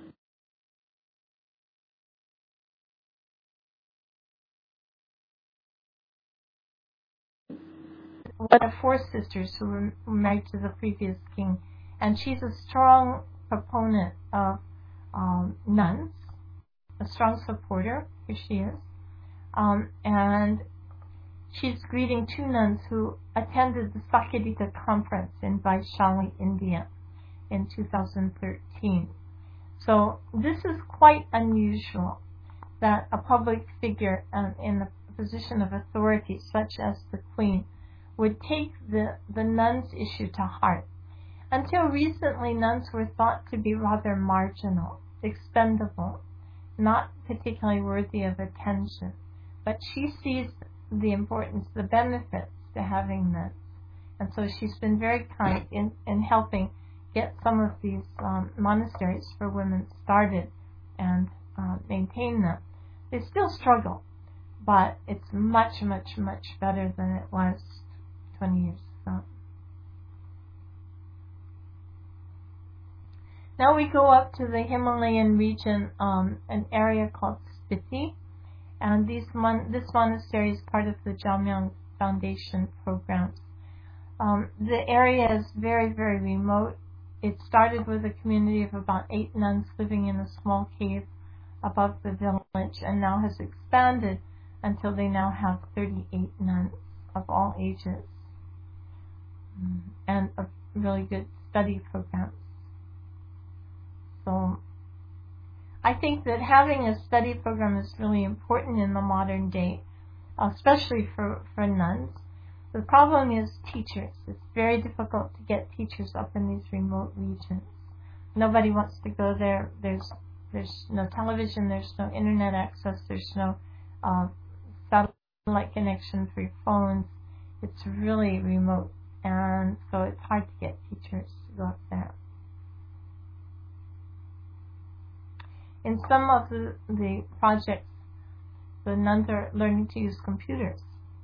One of four sisters who were married to the previous king, and she's a strong proponent of nuns, a strong supporter, here she is, and she's greeting two nuns who attended the Sakadika conference in Vaishali, India in 2013. So this is quite unusual that a public figure in the position of authority, such as the Queen, would take the nuns' issue to heart. Until recently, nuns were thought to be rather marginal, expendable, not particularly worthy of attention. But she sees the importance, the benefits to having nuns. And so she's been very kind in helping get some of these monasteries for women started and maintain them. They still struggle, but it's much, much, much better than it was 20 years ago. Now we go up to the Himalayan region, an area called Spiti, and this monastery is part of the Jamyang Foundation programs. The area is very, very remote. It started with a community of about 8 nuns living in a small cave above the village, and now has expanded until they now have 38 nuns of all ages, and a really good study program. So I think that having a study program is really important in the modern day, especially for nuns. The problem is teachers. It's very difficult to get teachers up in these remote regions. Nobody wants to go there. There's no television, there's no internet access, there's no satellite connection for your phones. It's really remote, and so it's hard to get teachers to go up there. In some of the projects, the nuns are learning to use computers.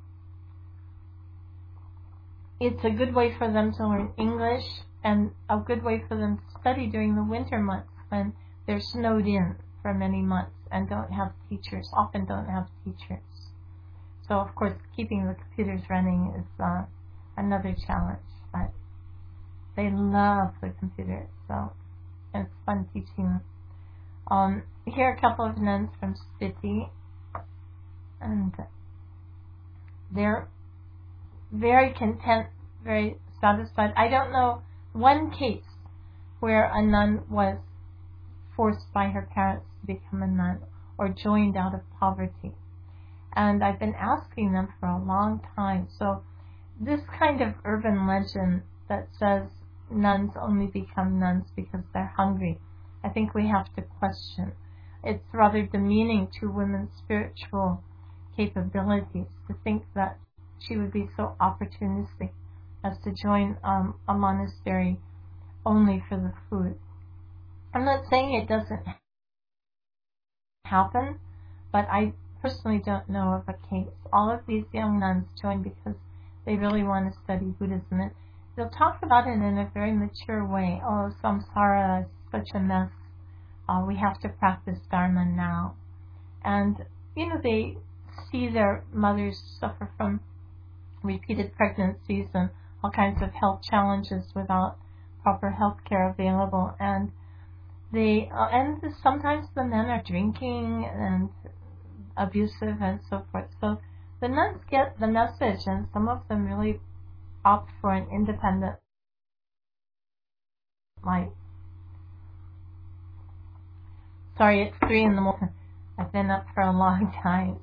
It's a good way for them to learn English and a good way for them to study during the winter months when they're snowed in for many months and often don't have teachers. So, of course, keeping the computers running is another challenge, but they love the computers, so it's fun teaching them. Here are a couple of nuns from Spiti, and they're very content, very satisfied. I don't know one case where a nun was forced by her parents to become a nun or joined out of poverty. And I've been asking them for a long time. So this kind of urban legend that says nuns only become nuns because they're hungry, I think we have to question. It's rather demeaning to women's spiritual capabilities to think that she would be so opportunistic as to join a monastery only for the food. I'm not saying it doesn't happen, but I personally don't know of a case. All of these young nuns join because they really want to study Buddhism. And they'll talk about it in a very mature way. Oh, samsara is such a mess. We have to practice Dharma now. And, they see their mothers suffer from repeated pregnancies and all kinds of health challenges without proper health care available. And sometimes the men are drinking and abusive and so forth. So the nuns get the message, and some of them really opt for an independent life. Sorry, it's 3 a.m. I've been up for a long time.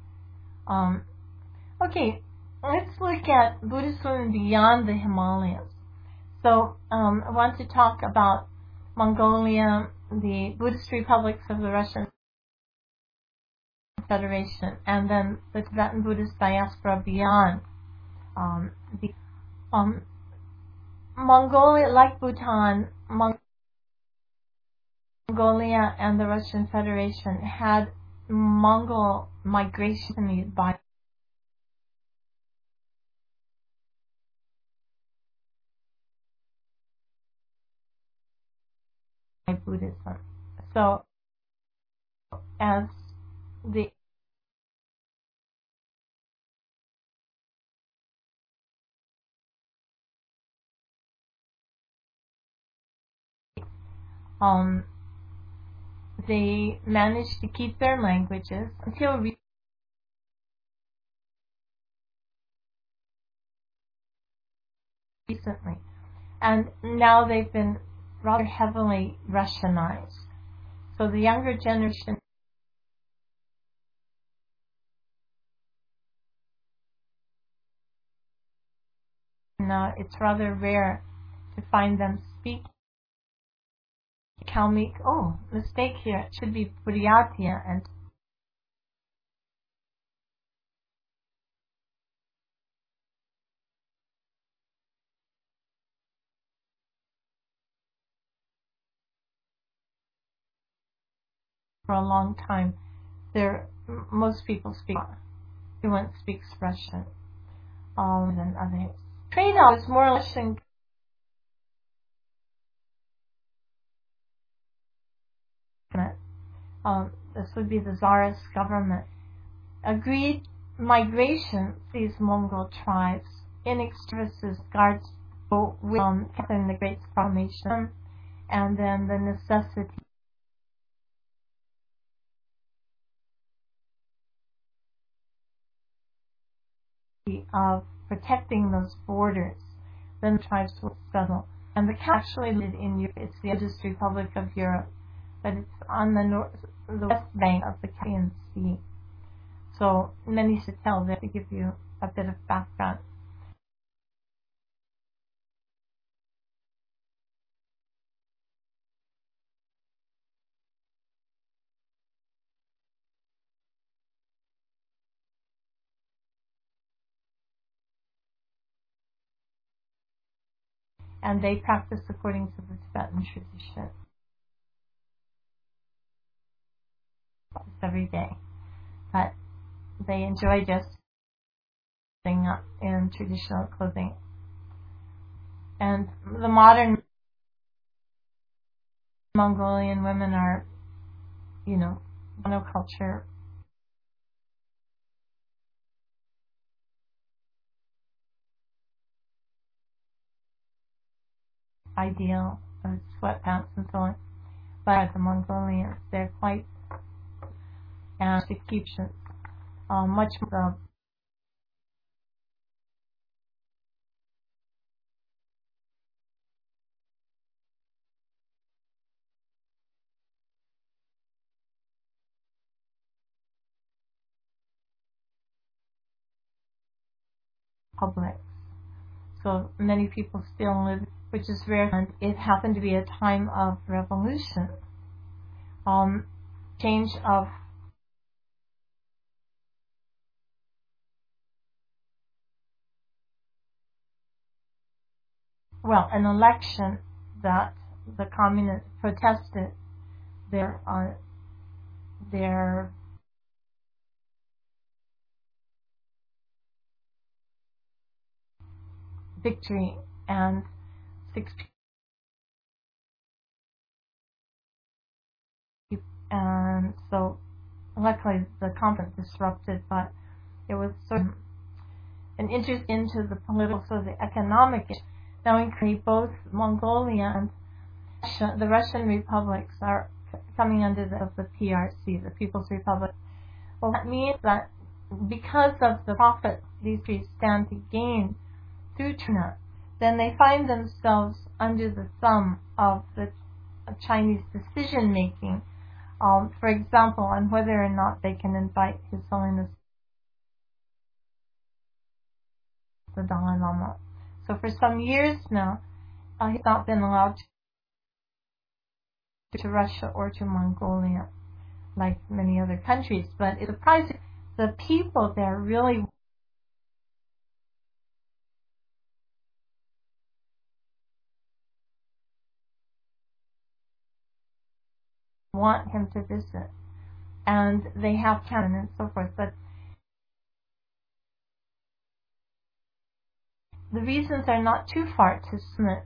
Okay, let's look at Buddhism beyond the Himalayas. So I want to talk about Mongolia, the Buddhist republics of the Russian Federation, and then the Tibetan Buddhist diaspora beyond. Mongolia, like Bhutan, Mongolia and the Russian Federation had Mongol migration by Buddhism. So, as the they managed to keep their languages until recently, and now they've been rather heavily Russianized. So the younger generation it's rather rare to find them speak Kalmyk. Oh, mistake here. It should be Buryatia and for a long time. Most people speak. Everyone speaks Russian than others. Trade is more or less in this would be the Tsarist government, agreed migration these Mongol tribes in extremis guards in the Great Proclamation, and then the necessity of protecting those borders. Then the tribes will settle. And the actually lived in Europe. It's the oldest republic of Europe, but it's on the west bank of the Caspian Sea. So many should tell that to give you a bit of background. And they practice according to the Tibetan tradition every day. But they enjoy dressing up in traditional clothing. And the modern Mongolian women are, monoculture ideal of sweatpants and so on. But the Mongolians, they're quite Egyptians, much more public. So many people still live, which is rare, and it happened to be a time of revolution, change of an election that the communists protested their victory, and 6 people, and so luckily the conference disrupted, but it was sort of an interest into the political, so the economic. Now increasingly both Mongolia and Russia, the Russian republics, are coming under the PRC, the People's Republic. Well, that means that because of the profit these countries stand to gain through China, then they find themselves under the thumb of the Chinese decision making. For example, on whether or not they can invite His Holiness the Dalai Lama. So for some years now, he's not been allowed to Russia or to Mongolia like many other countries. But it's surprising, the people there really want him to visit, and they have canon and so forth. But the reasons are not too far to submit.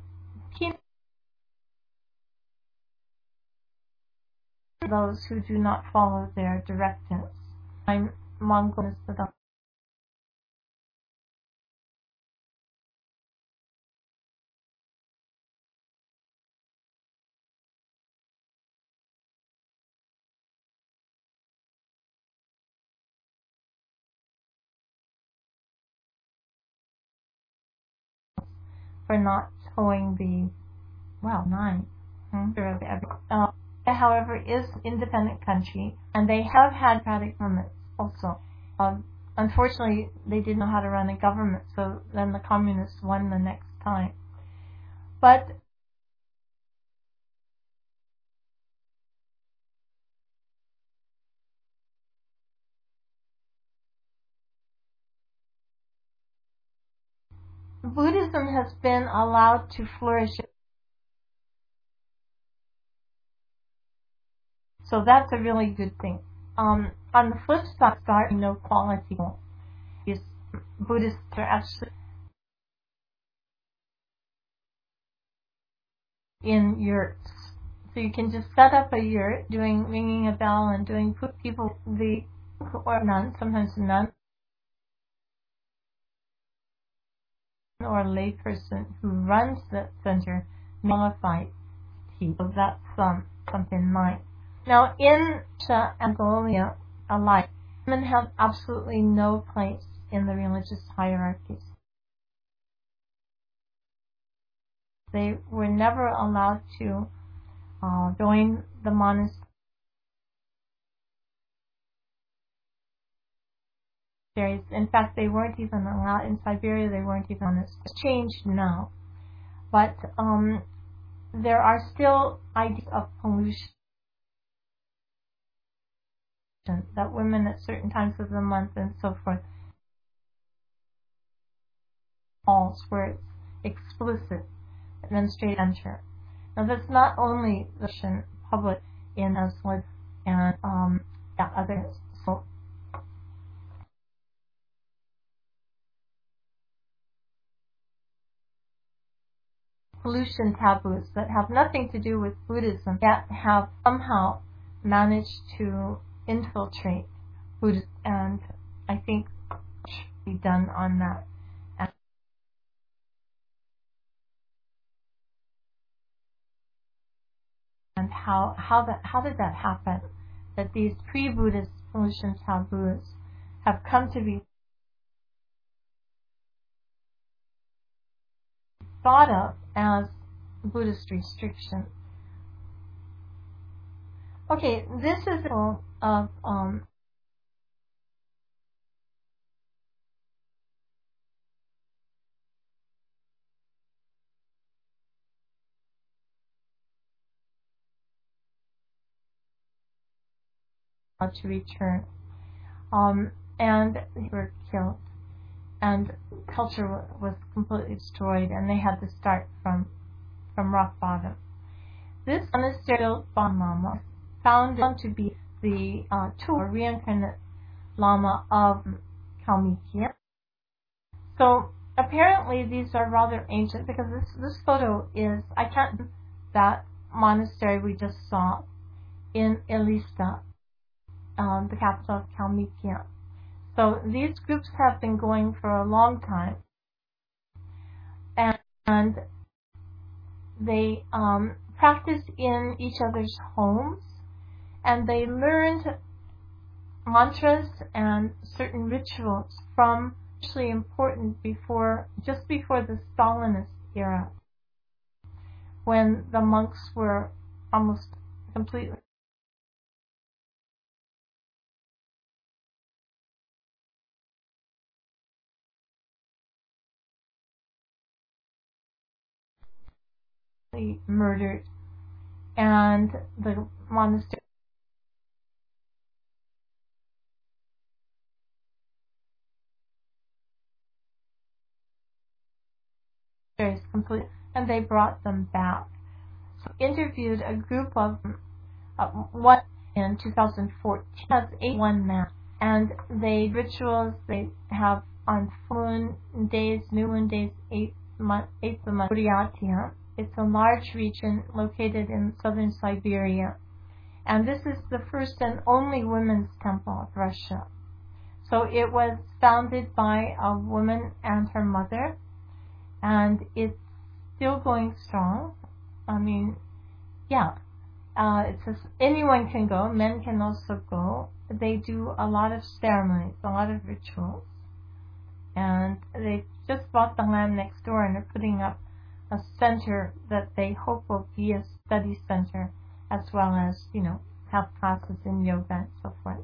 Those who do not follow their directives. I'm Mongol. For not towing the 9. However, is an independent country, and they have had democratic governments also. Unfortunately, they didn't know how to run a government, so then the communists won the next time. But Buddhism has been allowed to flourish. So that's a really good thing. On the flip side, no quality. Buddhists are actually in yurts. So you can just set up a yurt, ringing a bell and put people, or nuns, sometimes a nun, or a lay person who runs the center, qualified people. That's something in mind. Now, in Mongolia alike, women have absolutely no place in the religious hierarchies. They were never allowed to join the monasteries. In fact, they weren't even allowed in Siberia. They weren't even on this. It's changed now, but there are still ideas of pollution, that women at certain times of the month and so forth, halls where it's explicit menstruative center. Now that's not only the Russian public in Aswad and others. So pollution taboos that have nothing to do with Buddhism, yet have somehow managed to infiltrate Buddhism, and I think should be done on that. And how did that happen? That these pre-Buddhist pollution taboos have come to be thought of as Buddhist restrictions. Okay, this is of to return, and they were killed, and culture was completely destroyed, and they had to start from rock bottom. This monastery built by Lama found to be the tool reincarnate Lama of Kalmykia. So apparently these are rather ancient, because this photo is, I can't, that monastery we just saw in Elista, the capital of Kalmykia. So these groups have been going for a long time, and they practiced in each other's homes, and they learned mantras and certain rituals from, actually important, just before the Stalinist era, when the monks were almost completely murdered, and the monastery is complete, and they brought them back. So interviewed a group of one in 2014 has 81 men, and they rituals they have on full moon days, new moon days, 8th of the month, Buryatia. It's a large region located in southern Siberia, and this is the first and only women's temple of Russia. So it was founded by a woman and her mother, and it's still going strong. I mean, yeah, anyone can go, men can also go. They do a lot of ceremonies, a lot of rituals, and they just bought the land next door and are putting up a center that they hope will be a study center, as well as, have classes in yoga and so forth.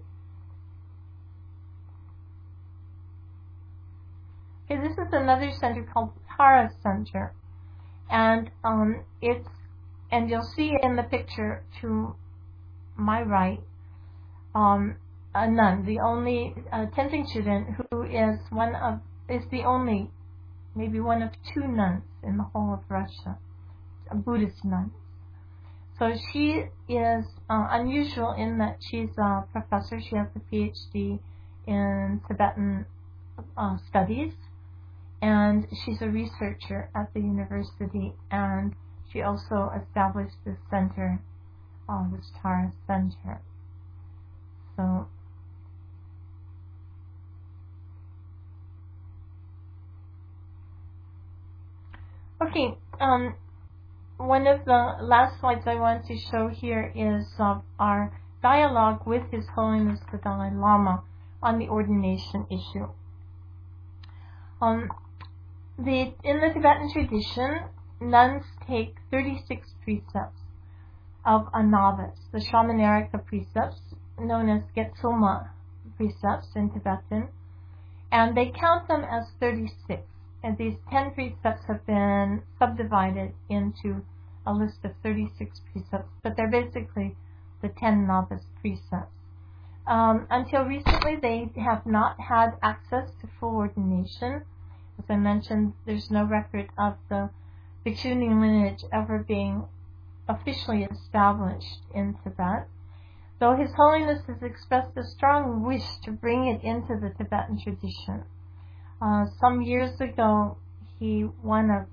Okay, this is another center called Tara Center, and you'll see in the picture to my right, a nun, the only Tenzin Chuden, who is the only, maybe one of two nuns in the whole of Russia, a Buddhist nun. So she is unusual in that she's a professor. She has a PhD in Tibetan studies, and she's a researcher at the university, and she also established this center, this Tara Center. So okay, one of the last slides I want to show here is our dialogue with His Holiness the Dalai Lama on the ordination issue. In the Tibetan tradition, nuns take 36 precepts of a novice, the Shamanarika precepts, known as Getsulma precepts in Tibetan, and they count them as 36. And these 10 precepts have been subdivided into a list of 36 precepts, but they're basically the 10 novice precepts. Until recently, they have not had access to full ordination. As I mentioned, there's no record of the Bhikshuni lineage ever being officially established in Tibet, though His Holiness has expressed a strong wish to bring it into the Tibetan tradition. Some years ago, he won a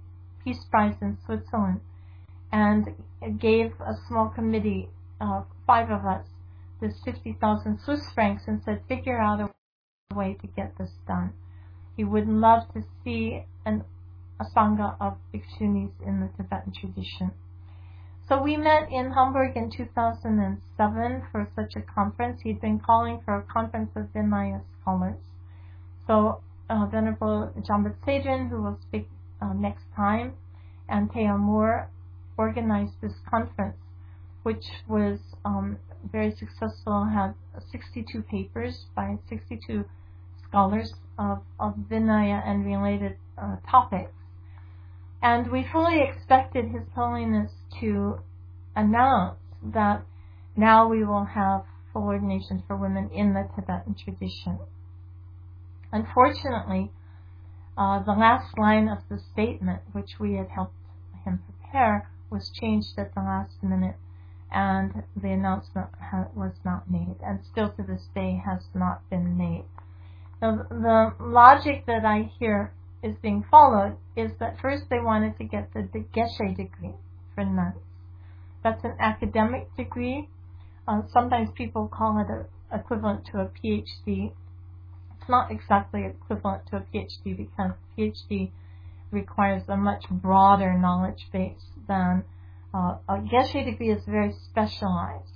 Peace Prize in Switzerland, and gave a small committee, 5 of us, this 50,000 Swiss francs and said, figure out a way to get this done. He would love to see a Sangha of Bhikshunis in the Tibetan tradition. So we met in Hamburg in 2007 for such a conference. He'd been calling for a conference of Vinaya scholars. So Venerable Jambat Sedrin, who will speak next time, and Thea Moore organized this conference, which was very successful, had 62 papers by 62 scholars of Vinaya and related topics. And we fully expected His Holiness to announce that now we will have full ordination for women in the Tibetan tradition. Unfortunately, the last line of the statement, which we had helped him prepare, was changed at the last minute, and the announcement was not made, and still to this day has not been made. Now, the logic that I hear is being followed is that first they wanted to get the Geshe degree for nuns. That's an academic degree. Sometimes people call it equivalent to a PhD. It's not exactly equivalent to a PhD because PhD requires a much broader knowledge base than a Geshe degree is very specialized.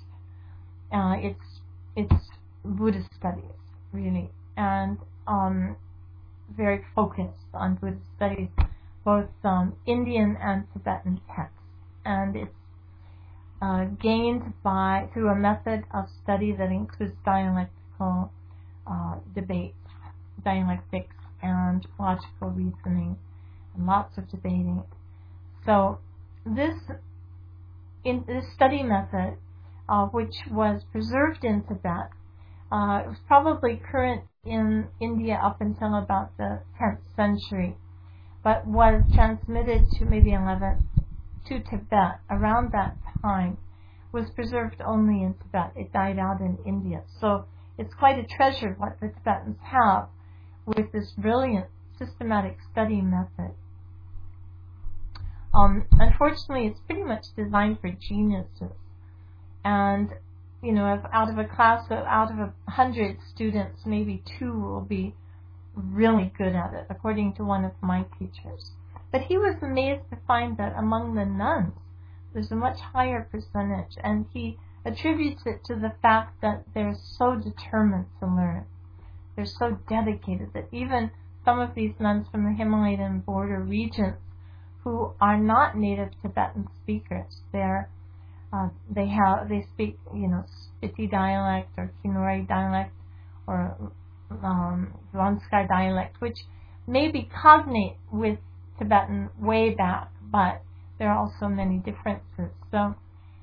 It's Buddhist studies, really, and very focused on Buddhist studies, both Indian and Tibetan texts, and it's gained through a method of study that includes dialectical debates, dialectics, and logical reasoning, and lots of debating. So this study method, which was preserved in Tibet, was probably current in India up until about the 10th century, but was transmitted to maybe 11th to Tibet around that time, was preserved only in Tibet. It died out in India. So it's quite a treasure what the Tibetans have with this brilliant systematic study method. Unfortunately, it's pretty much designed for geniuses. And, out of a class of 100 students, maybe 2 will be really good at it, according to one of my teachers. But he was amazed to find that among the nuns, there's a much higher percentage, and he attributes it to the fact that they're so determined to learn. They're so dedicated that even some of these nuns from the Himalayan border regions who are not native Tibetan speakers, they speak, Spiti dialect or Kinuri dialect or Ronskar dialect, which may be cognate with Tibetan way back, but there are also many differences. So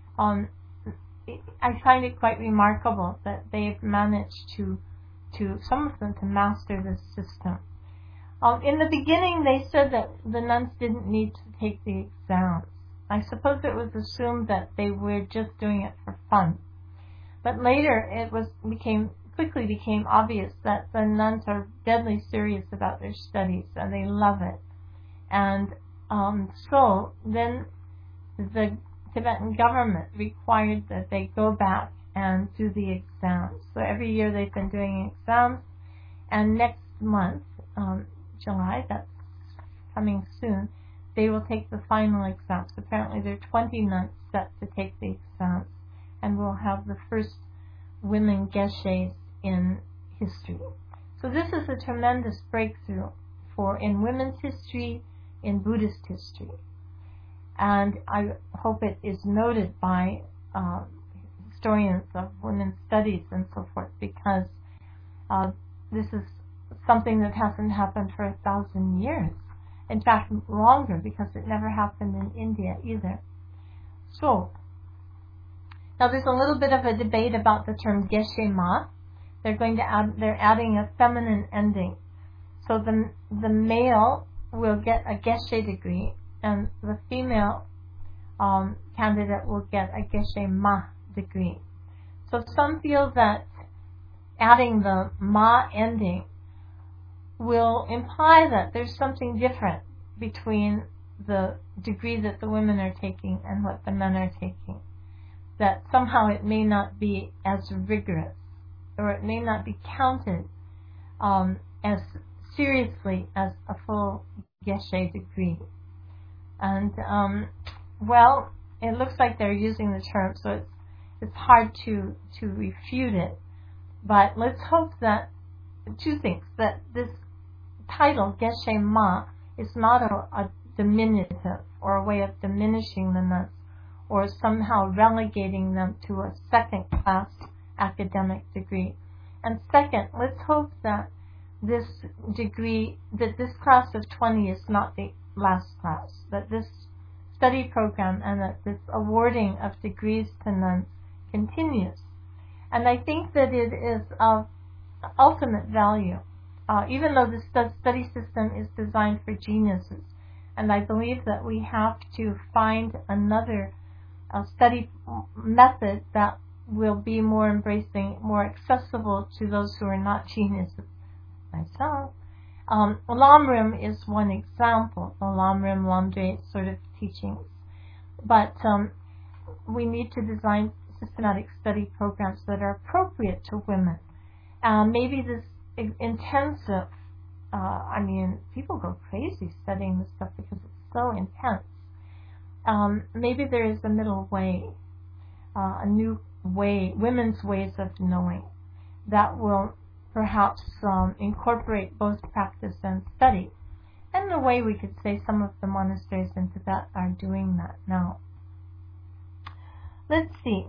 I find it quite remarkable that they've managed to some of them to master this system. In the beginning, they said that the nuns didn't need to take the exams. I suppose it was assumed that they were just doing it for fun. But later, it quickly became obvious that the nuns are deadly serious about their studies, and they love it. And so then the Tibetan government required that they go back and do the exams. So every year they've been doing exams, and next month, July, that's coming soon, they will take the final exams. Apparently there are 20 nuns set to take the exams, and we'll have the first women geshes in history. So this is a tremendous breakthrough in women's history, in Buddhist history. And I hope it is noted by historians of women's studies and so forth, because this is something that hasn't happened for 1,000 years. In fact, longer, because it never happened in India either. So, now there's a little bit of a debate about the term Geshe Ma. They're adding a feminine ending. So the male will get a Geshe degree, and the female candidate will get a Geshe Ma degree. So some feel that adding the Ma ending will imply that there's something different between the degree that the women are taking and what the men are taking. That somehow it may not be as rigorous, or it may not be counted as seriously as a full Geshe degree. And well, it looks like they're using the term, so it's hard to refute it. But let's hope that two things: that this title Geshe Ma is not a diminutive or a way of diminishing the nuns, or somehow relegating them to a second-class academic degree. And second, let's hope that this degree, that this class of 20 is not the last class, that this study program and that this awarding of degrees to nuns continues. And I think that it is of ultimate value, even though the study system is designed for geniuses. And I believe that we have to find another study method that will be more embracing, more accessible to those who are not geniuses. Myself. Lamrim is one example, the Lamrim Lamdre sort of teachings. But we need to design systematic study programs that are appropriate to women. Maybe this intensive, people go crazy studying this stuff because it's so intense. Maybe there is a middle way, a new way, women's ways of knowing that will perhaps incorporate both practice and study. And in a way, we could say some of the monasteries in Tibet are doing that now. Let's see.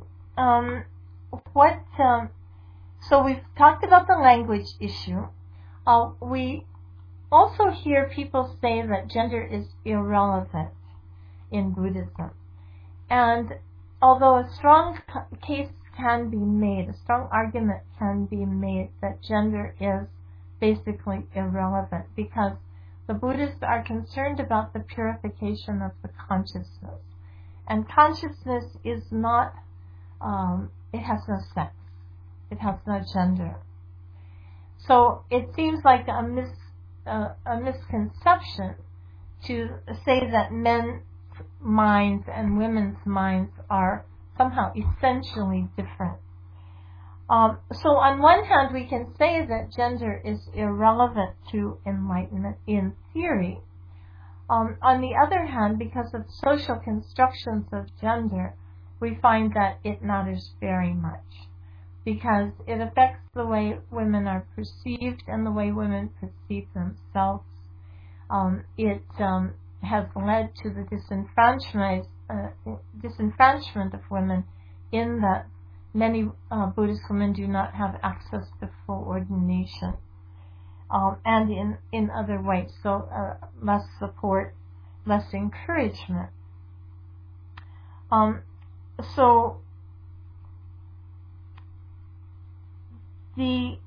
So we've talked about the language issue. We also hear people say that gender is irrelevant in Buddhism. And although a strong case can be made, a strong argument can be made that gender is basically irrelevant, because the Buddhists are concerned about the purification of the consciousness. And consciousness is not, it has no sex. It has no gender. So it seems like a misconception to say that men's minds and women's minds are somehow essentially different. So on one hand, we can say that gender is irrelevant to enlightenment in theory. On the other hand, because of social constructions of gender, we find that it matters very much, because it affects the way women are perceived and the way women perceive themselves. It has led to the disenfranchisement of women, in that many Buddhist women do not have access to full ordination, and in other ways, so less support, less encouragement. So the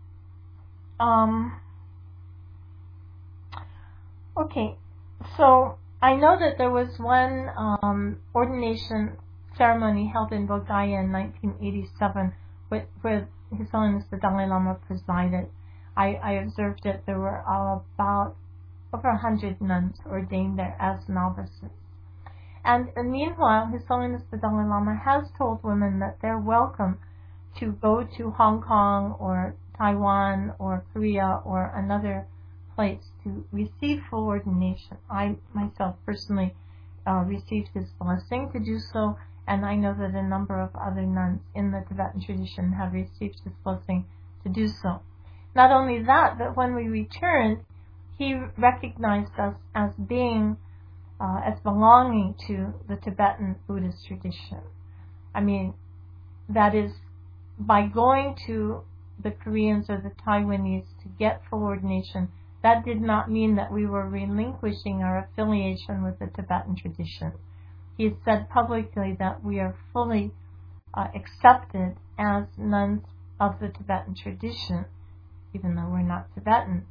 okay, so I know that there was one ordination ceremony held in Bodh Gaya in 1987 where His Holiness the Dalai Lama presided. I observed it. There were about over 100 nuns ordained there as novices. And meanwhile, His Holiness the Dalai Lama has told women that they're welcome to go to Hong Kong or Taiwan or Korea or another place to receive full ordination. I myself personally received his blessing to do so, and I know that a number of other nuns in the Tibetan tradition have received his blessing to do so. Not only that, but when we returned, he recognized us as being, as belonging to the Tibetan Buddhist tradition. I mean, that is, by going to the Koreans or the Taiwanese to get full ordination, that did not mean that we were relinquishing our affiliation with the Tibetan tradition. He has said publicly that we are fully accepted as nuns of the Tibetan tradition, even though we're not Tibetan,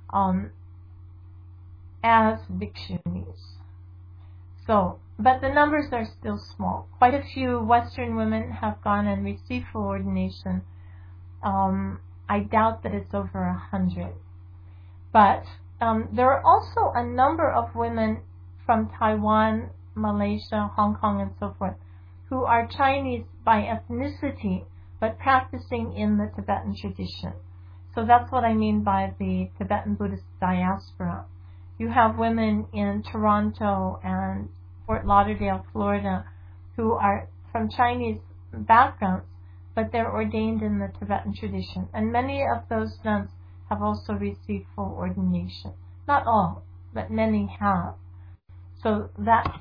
as bhikshunis. So, but the numbers are still small. Quite a few Western women have gone and received full ordination. I doubt that it's over 100. But there are also a number of women from Taiwan, Malaysia, Hong Kong, and so forth, who are Chinese by ethnicity, but practicing in the Tibetan tradition. So that's what I mean by the Tibetan Buddhist diaspora. You have women in Toronto and Fort Lauderdale, Florida, who are from Chinese backgrounds, but they're ordained in the Tibetan tradition. And many of those nuns have also received full ordination. Not all, but many have. So that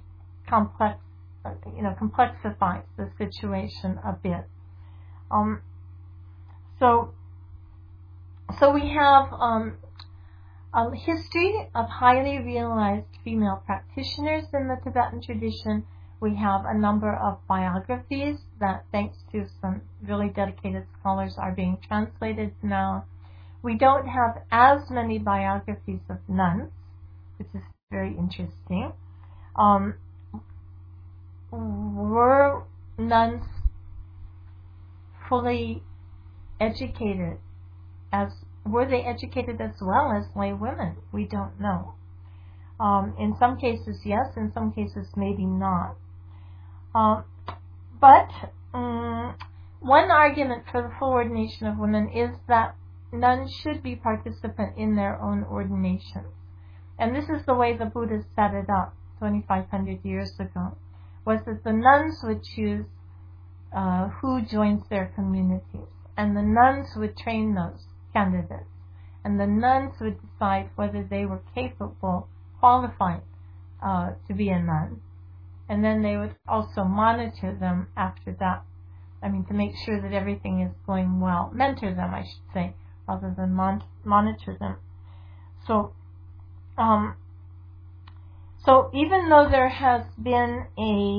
complexifies the situation a bit. So we have a history of highly realized female practitioners in the Tibetan tradition. We have a number of biographies that, thanks to some really dedicated scholars, are being translated now. We don't have as many biographies of nuns, which is very interesting. Were nuns fully educated? Were they educated as well as lay women? We don't know. In some cases, yes. In some cases, maybe not. But one argument for the full ordination of women is that nuns should be participant in their own ordinations. And this is the way the Buddha set it up 2,500 years ago, was that the nuns would choose who joins their communities, and the nuns would train those candidates, and the nuns would decide whether they were capable, qualified to be a nun, and then they would also monitor them after that. I mean, to make sure that everything is going well. Mentor them, I should say, rather than monitor them. So even though there has been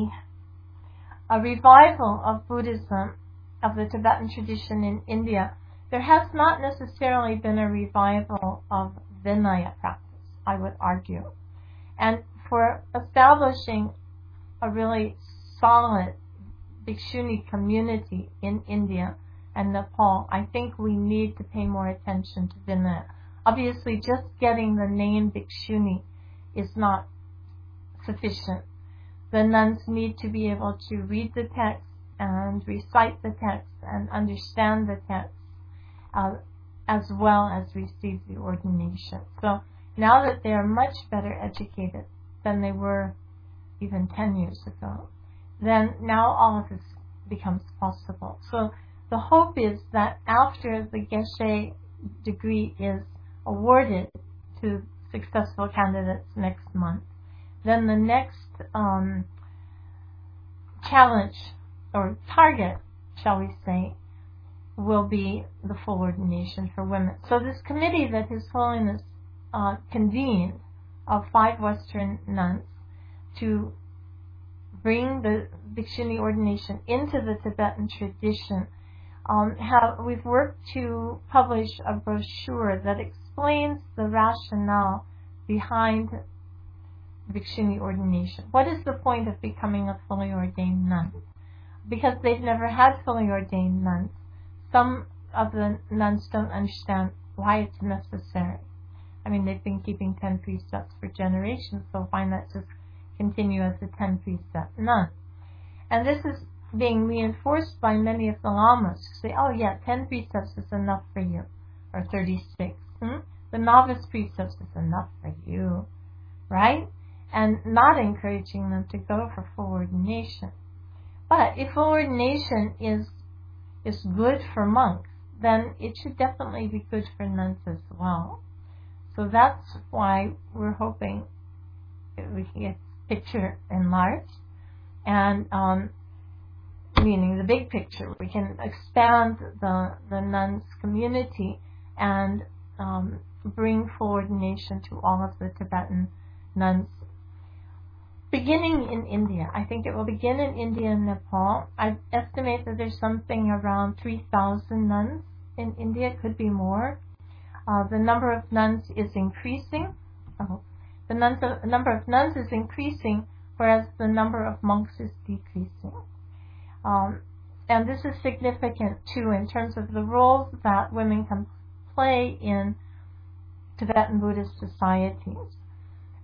a revival of Buddhism, of the Tibetan tradition in India, there has not necessarily been a revival of Vinaya practice, I would argue. And for establishing a really solid Bhikshuni community in India and Nepal, I think we need to pay more attention to Vinaya. Obviously, just getting the name Bhikshuni is not sufficient. The nuns need to be able to read the text and recite the text and understand the text, as well as receive the ordination. So now that they are much better educated than they were even 10 years ago, then now all of this becomes possible. So the hope is that after the Geshe degree is awarded to successful candidates next month, then the next challenge or target, shall we say, will be the full ordination for women. So this committee that His Holiness convened of 5 Western nuns to bring the Bhikshuni ordination into the Tibetan tradition, we've worked to publish a brochure that explains the rationale behind Bhikshuni ordination. What is the point of becoming a fully ordained nun? Because they've never had fully ordained nuns, some of the nuns don't understand why it's necessary. I mean, they've been keeping 10 precepts for generations, so why not just continue as a 10 precept nun? And this is being reinforced by many of the lamas who say, oh yeah, 10 precepts is enough for you, or 36. The novice precepts is enough for you, right? And not encouraging them to go for full ordination. But if full ordination is good for monks, then it should definitely be good for nuns as well. So that's why we're hoping we can get the picture enlarged, and meaning the big picture. We can expand the nuns community and bring full ordination to all of the Tibetan nuns, beginning in India. I think it will begin in India and Nepal. I estimate that there's something around 3,000 nuns in India, could be more. The number of nuns is increasing. The number of nuns is increasing, whereas the number of monks is decreasing. And this is significant too in terms of the roles that women can play in Tibetan Buddhist societies.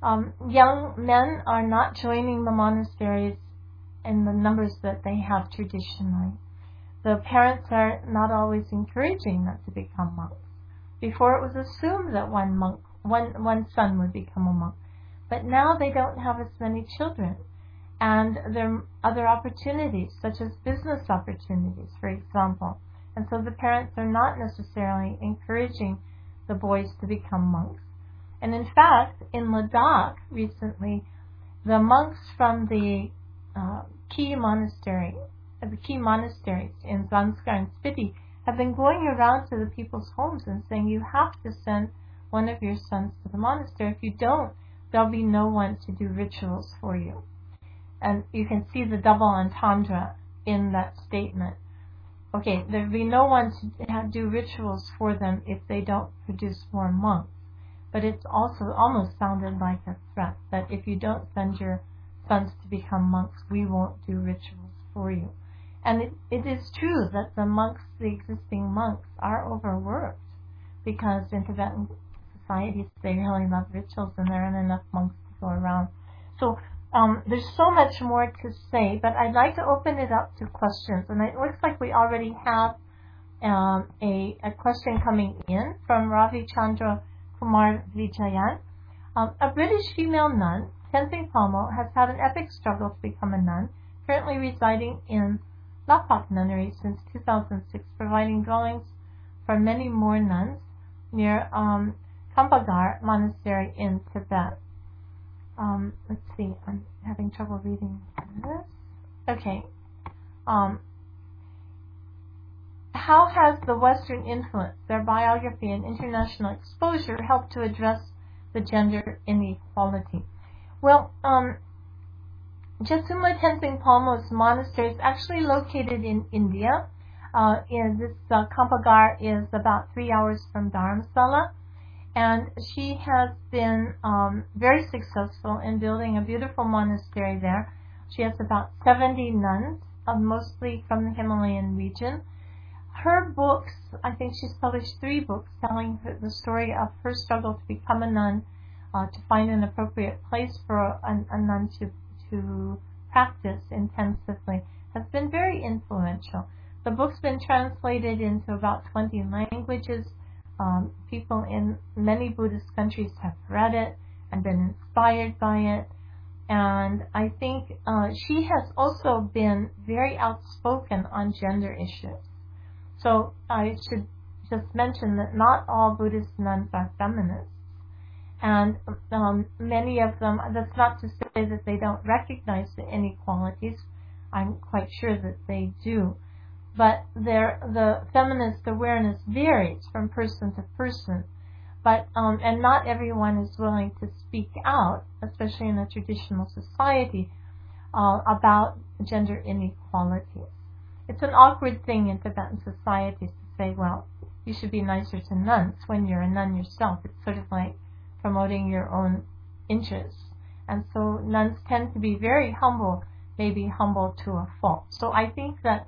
Young men are not joining the monasteries in the numbers that they have traditionally. The parents are not always encouraging them to become monks. Before it was assumed that one son would become a monk, but now they don't have as many children, and there are other opportunities, such as business opportunities, for example, and so the parents are not necessarily encouraging the boys to become monks. And in fact, in Ladakh recently, the monks from the key monasteries in Zanskar and Spiti have been going around to the people's homes and saying, you have to send one of your sons to the monastery. If you don't, there'll be no one to do rituals for you. And you can see the double entendre in that statement. Okay, there'll be no one to do rituals for them if they don't produce more monks. But it's also almost sounded like a threat, that if you don't send your sons to become monks, we won't do rituals for you. And it is true that the existing monks are overworked, because in Tibetan societies they really love rituals and there aren't enough monks to go around. So there's so much more to say, but I'd like to open it up to questions. And it looks like we already have a question coming in from Ravi Chandra Kumar Vijayan. A British female nun, Tenzing Palmo, has had an epic struggle to become a nun, currently residing in Lapak Nunnery since 2006, providing dwellings for many more nuns near Kampagar Monastery in Tibet. Let's see, I'm having trouble reading this. Okay. How has the Western influence, their biography, and international exposure helped to address the gender inequality? Well, Jesuma Tenzing Palmo's monastery is actually located in India. Kampagar is about 3 hours from Dharamsala, and she has been very successful in building a beautiful monastery there. She has about 70 nuns, mostly from the Himalayan region. Her books, I think she's published 3 books telling the story of her struggle to become a nun, to find an appropriate place for a nun to practice intensively, has been very influential. The book's been translated into about 20 languages. People in many Buddhist countries have read it and been inspired by it. And I think she has also been very outspoken on gender issues. So I should just mention that not all Buddhist nuns are feminists. And many of them, that's not to say that they don't recognize the inequalities. I'm quite sure that they do. But the feminist awareness varies from person to person. But and not everyone is willing to speak out, especially in a traditional society, about gender inequalities. It's an awkward thing in Tibetan societies to say, well, you should be nicer to nuns when you're a nun yourself. It's sort of like promoting your own interests. And so nuns tend to be very humble, maybe humble to a fault. So I think that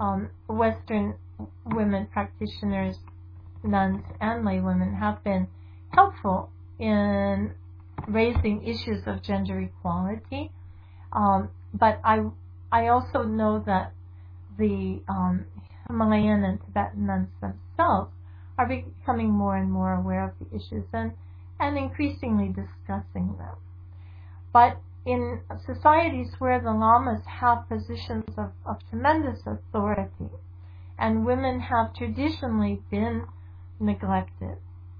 Western women practitioners, nuns and lay women, have been helpful in raising issues of gender equality. But I also know that the Himalayan and Tibetan nuns themselves are becoming more and more aware of the issues and increasingly discussing them. But in societies where the lamas have positions of tremendous authority and women have traditionally been neglected,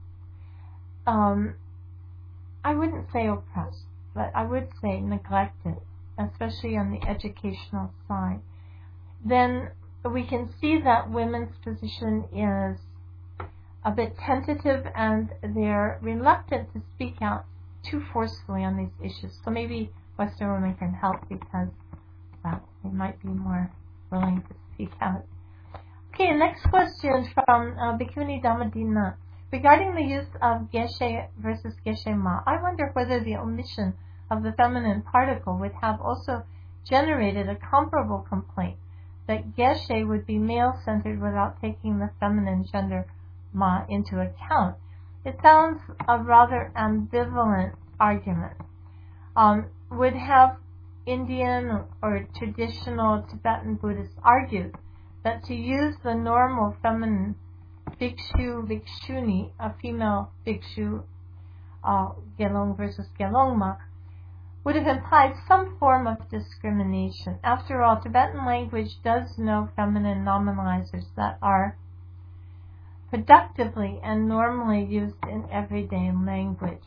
I wouldn't say oppressed, but I would say neglected, especially on the educational side, then we can see that women's position is a bit tentative and they're reluctant to speak out too forcefully on these issues. So maybe Western women can help because, well, they might be more willing to speak out. Okay, next question from Bhikkhuni Dhammadina. Regarding the use of Geshe versus Geshe Ma, I wonder whether the omission of the feminine particle would have also generated a comparable complaint that Geshe would be male-centered without taking the feminine gender Ma into account. It sounds a rather ambivalent argument. Would have Indian or traditional Tibetan Buddhists argued that to use the normal feminine bhikshu, bhikshuni, a female bhikshu, Gelong versus Gelongma, would have implied some form of discrimination. After all, Tibetan language does know feminine nominalizers that are productively and normally used in everyday language.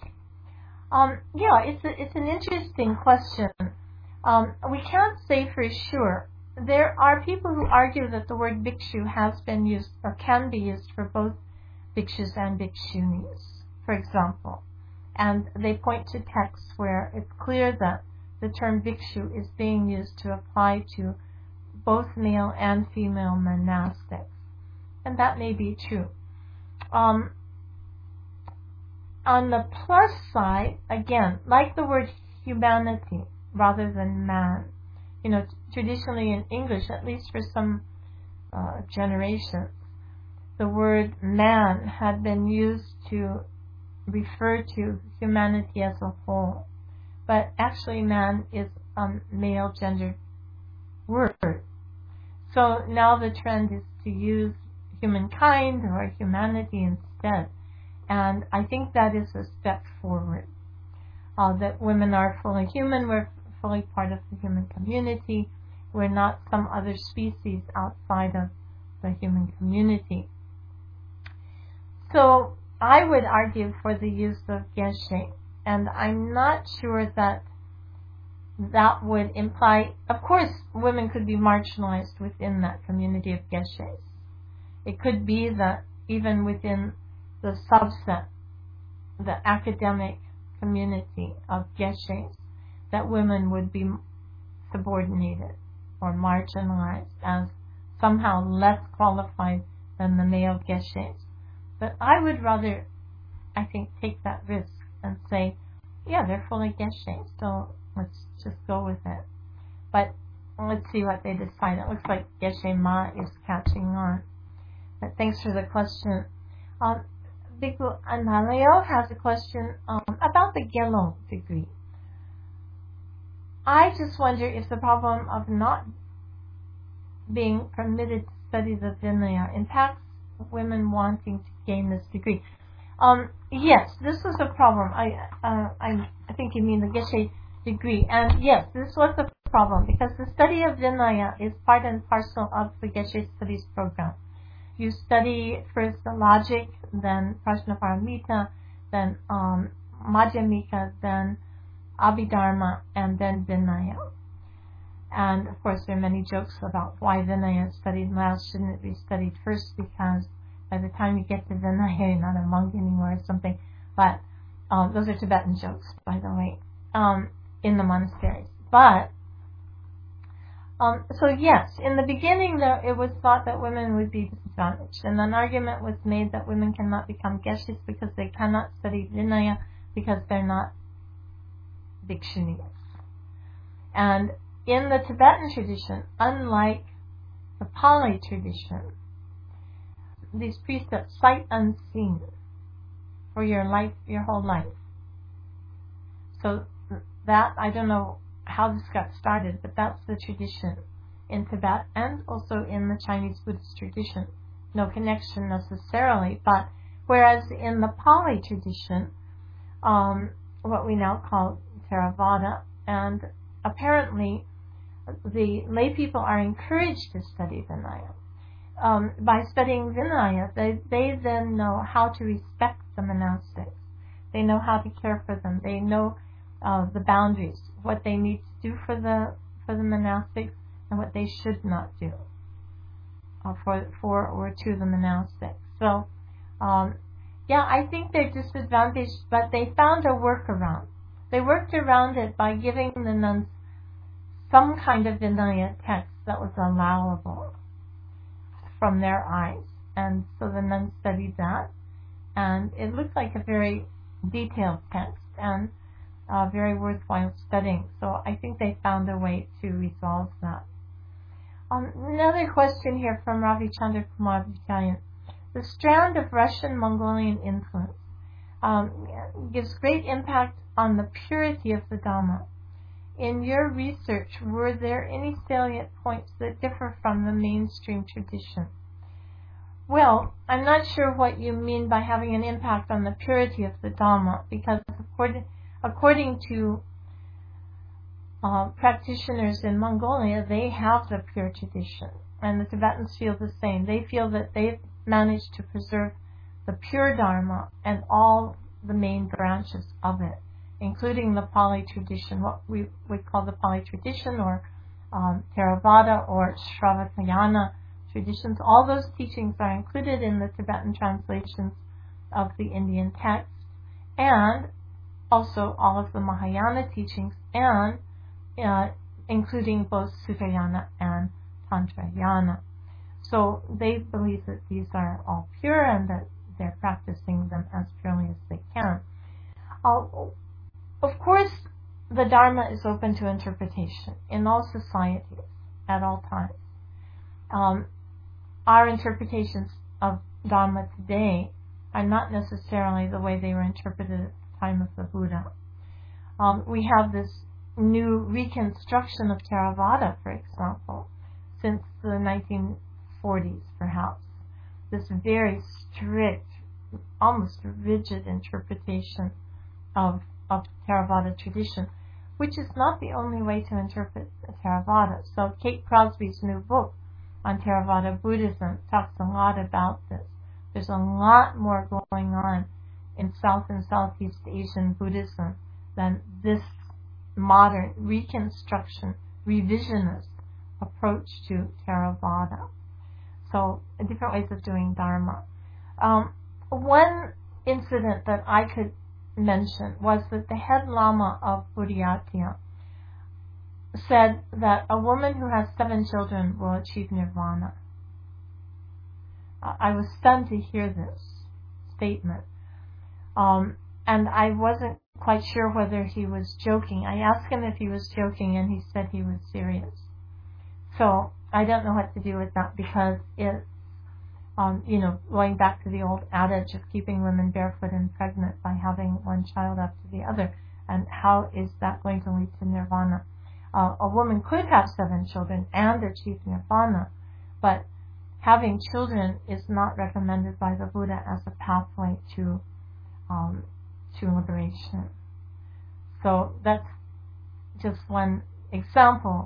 It's an interesting question. We can't say for sure. There are people who argue that the word bhikshu has been used or can be used for both bhikshus and bhikshunis, for example. And they point to texts where it's clear that the term bhikshu is being used to apply to both male and female monastics. And that may be true. On the plus side, again, like the word humanity rather than man, traditionally in English, at least for some generations, the word man had been used to refer to humanity as a whole. But actually man is a male gendered word. So now the trend is to use humankind or humanity instead. And I think that is a step forward. That women are fully human, we're fully part of the human community. We're not some other species outside of the human community. So I would argue for the use of geshe, and I'm not sure that would imply, of course, women could be marginalized within that community of geshes. It could be that even within the subset, the academic community of geshes, that women would be subordinated or marginalized as somehow less qualified than the male geshes. But I would rather, I think, take that risk and say, yeah, they're fully geshe, so let's just go with it. But let's see what they decide. It looks like Geshe Ma is catching on. But thanks for the question. Bhikkhu Analeo has a question about the Gelong degree. I just wonder if the problem of not being permitted to study the Vinaya impacts women wanting to gain this degree. Yes, this was a problem. I think you mean the Geshe degree. And yes, this was a problem because the study of Vinaya is part and parcel of the Geshe Studies program. You study first the logic, then Prajnaparamita, then Madhyamika, then Abhidharma, and then Vinaya. And of course there are many jokes about why Vinaya is studied last. Shouldn't it be studied first? Because by the time you get to Vinaya, you're not a monk anymore or something. But those are Tibetan jokes, by the way, in the monasteries. But so yes, in the beginning it was thought that women would be disadvantaged, and an argument was made that women cannot become geshes because they cannot study Vinaya because they're not bhikshunis. And in the Tibetan tradition, unlike the Pali tradition, these precepts sight unseen for your life, your whole life. So that, I don't know how this got started, but that's the tradition in Tibet and also in the Chinese Buddhist tradition. No connection necessarily, but whereas in the Pali tradition, what we now call Theravada, and apparently the lay people are encouraged to study Vinaya. By studying Vinaya, they then know how to respect the monastics. They know how to care for them. They know the boundaries, what they need to do for the monastics and what they should not do for or to the monastics. So, I think they're disadvantaged, but they found a workaround. They worked around it by giving the nuns some kind of Vinaya text that was allowable from their eyes. And so the nuns studied that, and it looked like a very detailed text and very worthwhile studying. So I think they found a way to resolve that. Another question here from Ravi Chandra Kumar Vijayan. The strand of Russian Mongolian influence gives great impact on the purity of the Dhamma. In your research, were there any salient points that differ from the mainstream tradition? Well, I'm not sure what you mean by having an impact on the purity of the Dhamma, because according to practitioners in Mongolia, they have the pure tradition, and the Tibetans feel the same. They feel that they've managed to preserve the pure Dharma and all the main branches of it, including the Pali tradition, what we would call the Pali tradition, or Theravada or Shravatayana traditions. All those teachings are included in the Tibetan translations of the Indian text, and also all of the Mahayana teachings, and including both Sutayana and Tantrayana. So they believe that these are all pure and that they're practicing them as purely as they can. Of course, the Dharma is open to interpretation in all societies at all times. Our interpretations of Dharma today are not necessarily the way they were interpreted at the time of the Buddha. We have this new reconstruction of Theravada, for example, since the 1940s, perhaps. This very strict, almost rigid interpretation of Theravada tradition, which is not the only way to interpret Theravada. So Kate Crosby's new book on Theravada Buddhism talks a lot about this. There's a lot more going on in South and Southeast Asian Buddhism than this modern reconstruction, revisionist approach to Theravada. So different ways of doing Dharma. One incident that I could mention was that the head Lama of Buryatia said that a woman who has 7 children will achieve nirvana. I was stunned to hear this statement. And I wasn't quite sure whether he was joking. I asked him if he was joking, and he said he was serious. So I don't know what to do with that, because it's, going back to the old adage of keeping women barefoot and pregnant by having one child after the other. And how is that going to lead to nirvana? A woman could have 7 children and achieve nirvana, but having children is not recommended by the Buddha as a pathway to liberation. So that's just one example.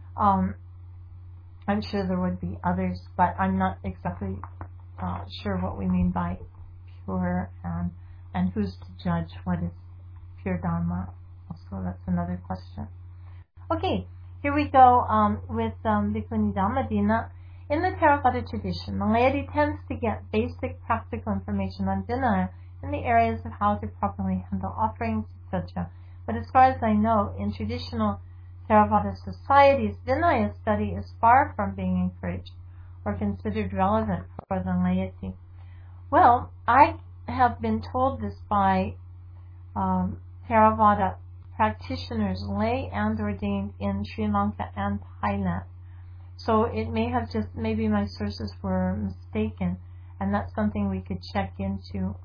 I'm sure there would be others, but I'm not exactly sure what we mean by pure, and who's to judge what is pure Dharma. Also, that's another question. Okay, here we go with Bhikkhuni Dhammadina. In the Theravada tradition, the laity tends to get basic practical information on Vinaya in the areas of how to properly handle offerings, etc. But as far as I know, in traditional Theravada societies, Vinaya study is far from being encouraged or considered relevant for the laity. Well, I have been told this by Theravada practitioners, lay and ordained in Sri Lanka and Thailand. So it may have just, maybe my sources were mistaken, and that's something we could check into.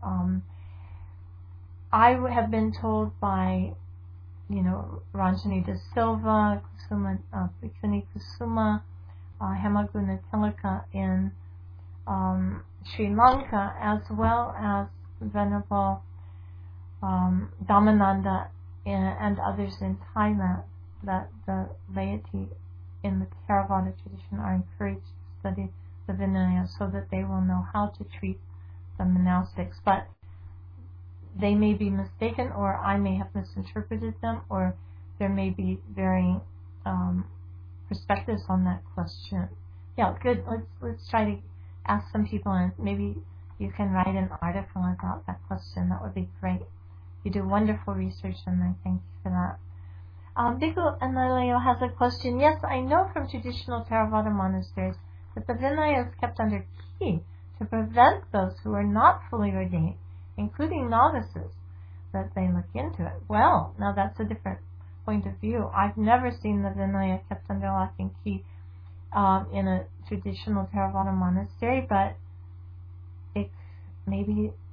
I have been told by, Ranjani De Silva, Bhikkhuni Kusuma, Hemaguna Tilaka in Sri Lanka, as well as Venerable Dhammananda and others in Thailand, that the laity in the Theravada tradition are encouraged to study the Vinaya so that they will know how to treat the monastics. But they may be mistaken, or I may have misinterpreted them, or there may be varying perspectives on that question. Yeah, good. Let's try to ask some people, and maybe you can write an article about that question. That would be great. You do wonderful research, and I thank you for that. Bhikkhu Analeo has a question. Yes, I know from traditional Theravada monasteries that the Vinaya is kept under key to prevent those who are not fully ordained, including novices, that they look into it. Well, now that's a different point of view. I've never seen the Vinaya kept under lock and key in a traditional Theravada monastery, but maybe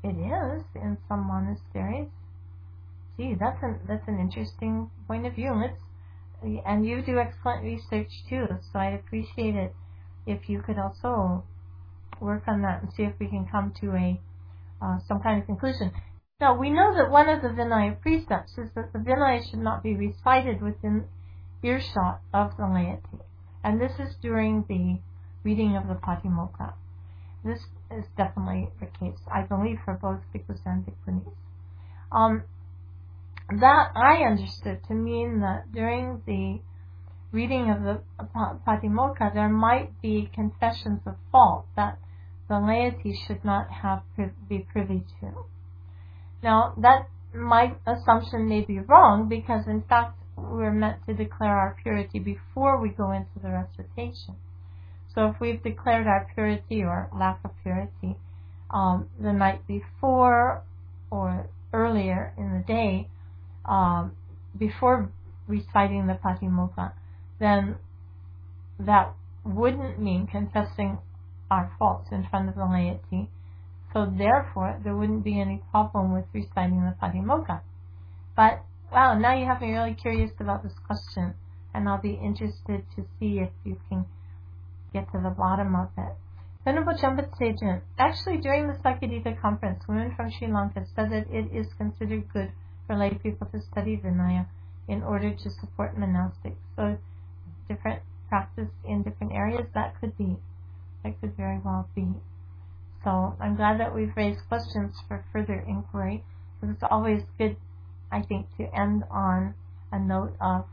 It is in some monasteries. Gee, that's an interesting point of view. And you do excellent research too, so I'd appreciate it if you could also work on that and see if we can come to a some kind of conclusion. Now, we know that one of the Vinaya precepts is that the Vinaya should not be recited within earshot of the laity, and this is during the reading of the Patimokkha. This is definitely the case, I believe, for both bhikkhus and bhikkhunis. That I understood to mean that during the reading of the Patimokkha, there might be confessions of fault that the laity should not be privy to. Now, my assumption may be wrong, because in fact we're meant to declare our purity before we go into the recitation. So if we've declared our purity or lack of purity the night before or earlier in the day, before reciting the Patimokkha, then that wouldn't mean confessing our faults in front of the laity. So therefore, there wouldn't be any problem with reciting the Patimokkha. But, wow, now you have me really curious about this question, and I'll be interested to see if you can get to the bottom of it. Venerable Jambat Sejin, actually during the Sakadita conference, women from Sri Lanka said that it is considered good for lay people to study Vinaya in order to support monastics. So different practice in different areas, that could very well be. So I'm glad that we've raised questions for further inquiry, because it's always good, I think, to end on a note of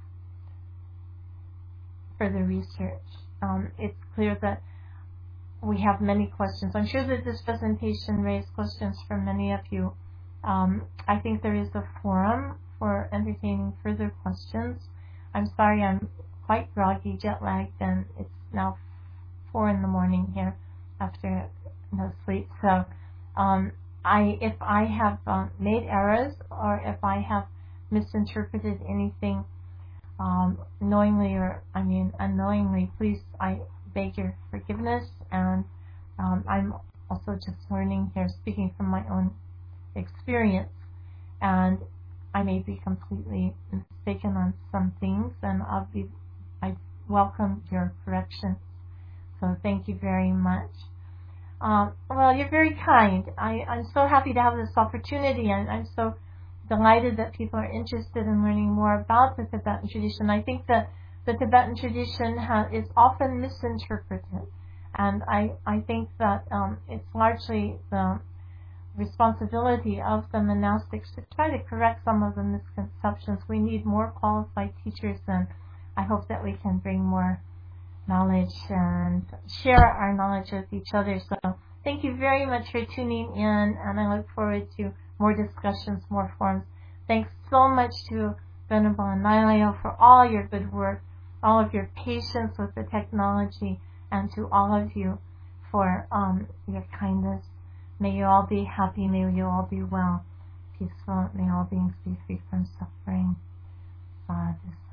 further research. It's clear that we have many questions. I'm sure that this presentation raised questions for many of you. I think there is a forum for entertaining further questions. I'm sorry, I'm quite groggy, jet lagged, and it's now 4 a.m. here after no sleep. So if I have made errors, or if I have misinterpreted anything knowingly or unknowingly, please, I beg your forgiveness. And I'm also just learning here, speaking from my own experience, and I may be completely mistaken on some things, and I welcome your correction. So thank you very much. Well, you're very kind. I'm so happy to have this opportunity, and I'm so delighted that people are interested in learning more about the Tibetan tradition. I think that the Tibetan tradition is often misinterpreted, and I think that it's largely the responsibility of the monastics to try to correct some of the misconceptions. We need more qualified teachers, and I hope that we can bring more knowledge and share our knowledge with each other. So thank you very much for tuning in, and I look forward to more discussions, more forums. Thanks so much to Venerable Analayo for all your good work, all of your patience with the technology, and to all of you for your kindness. May you all be happy, may you all be well, peaceful, may all beings be free from suffering. Sadhu.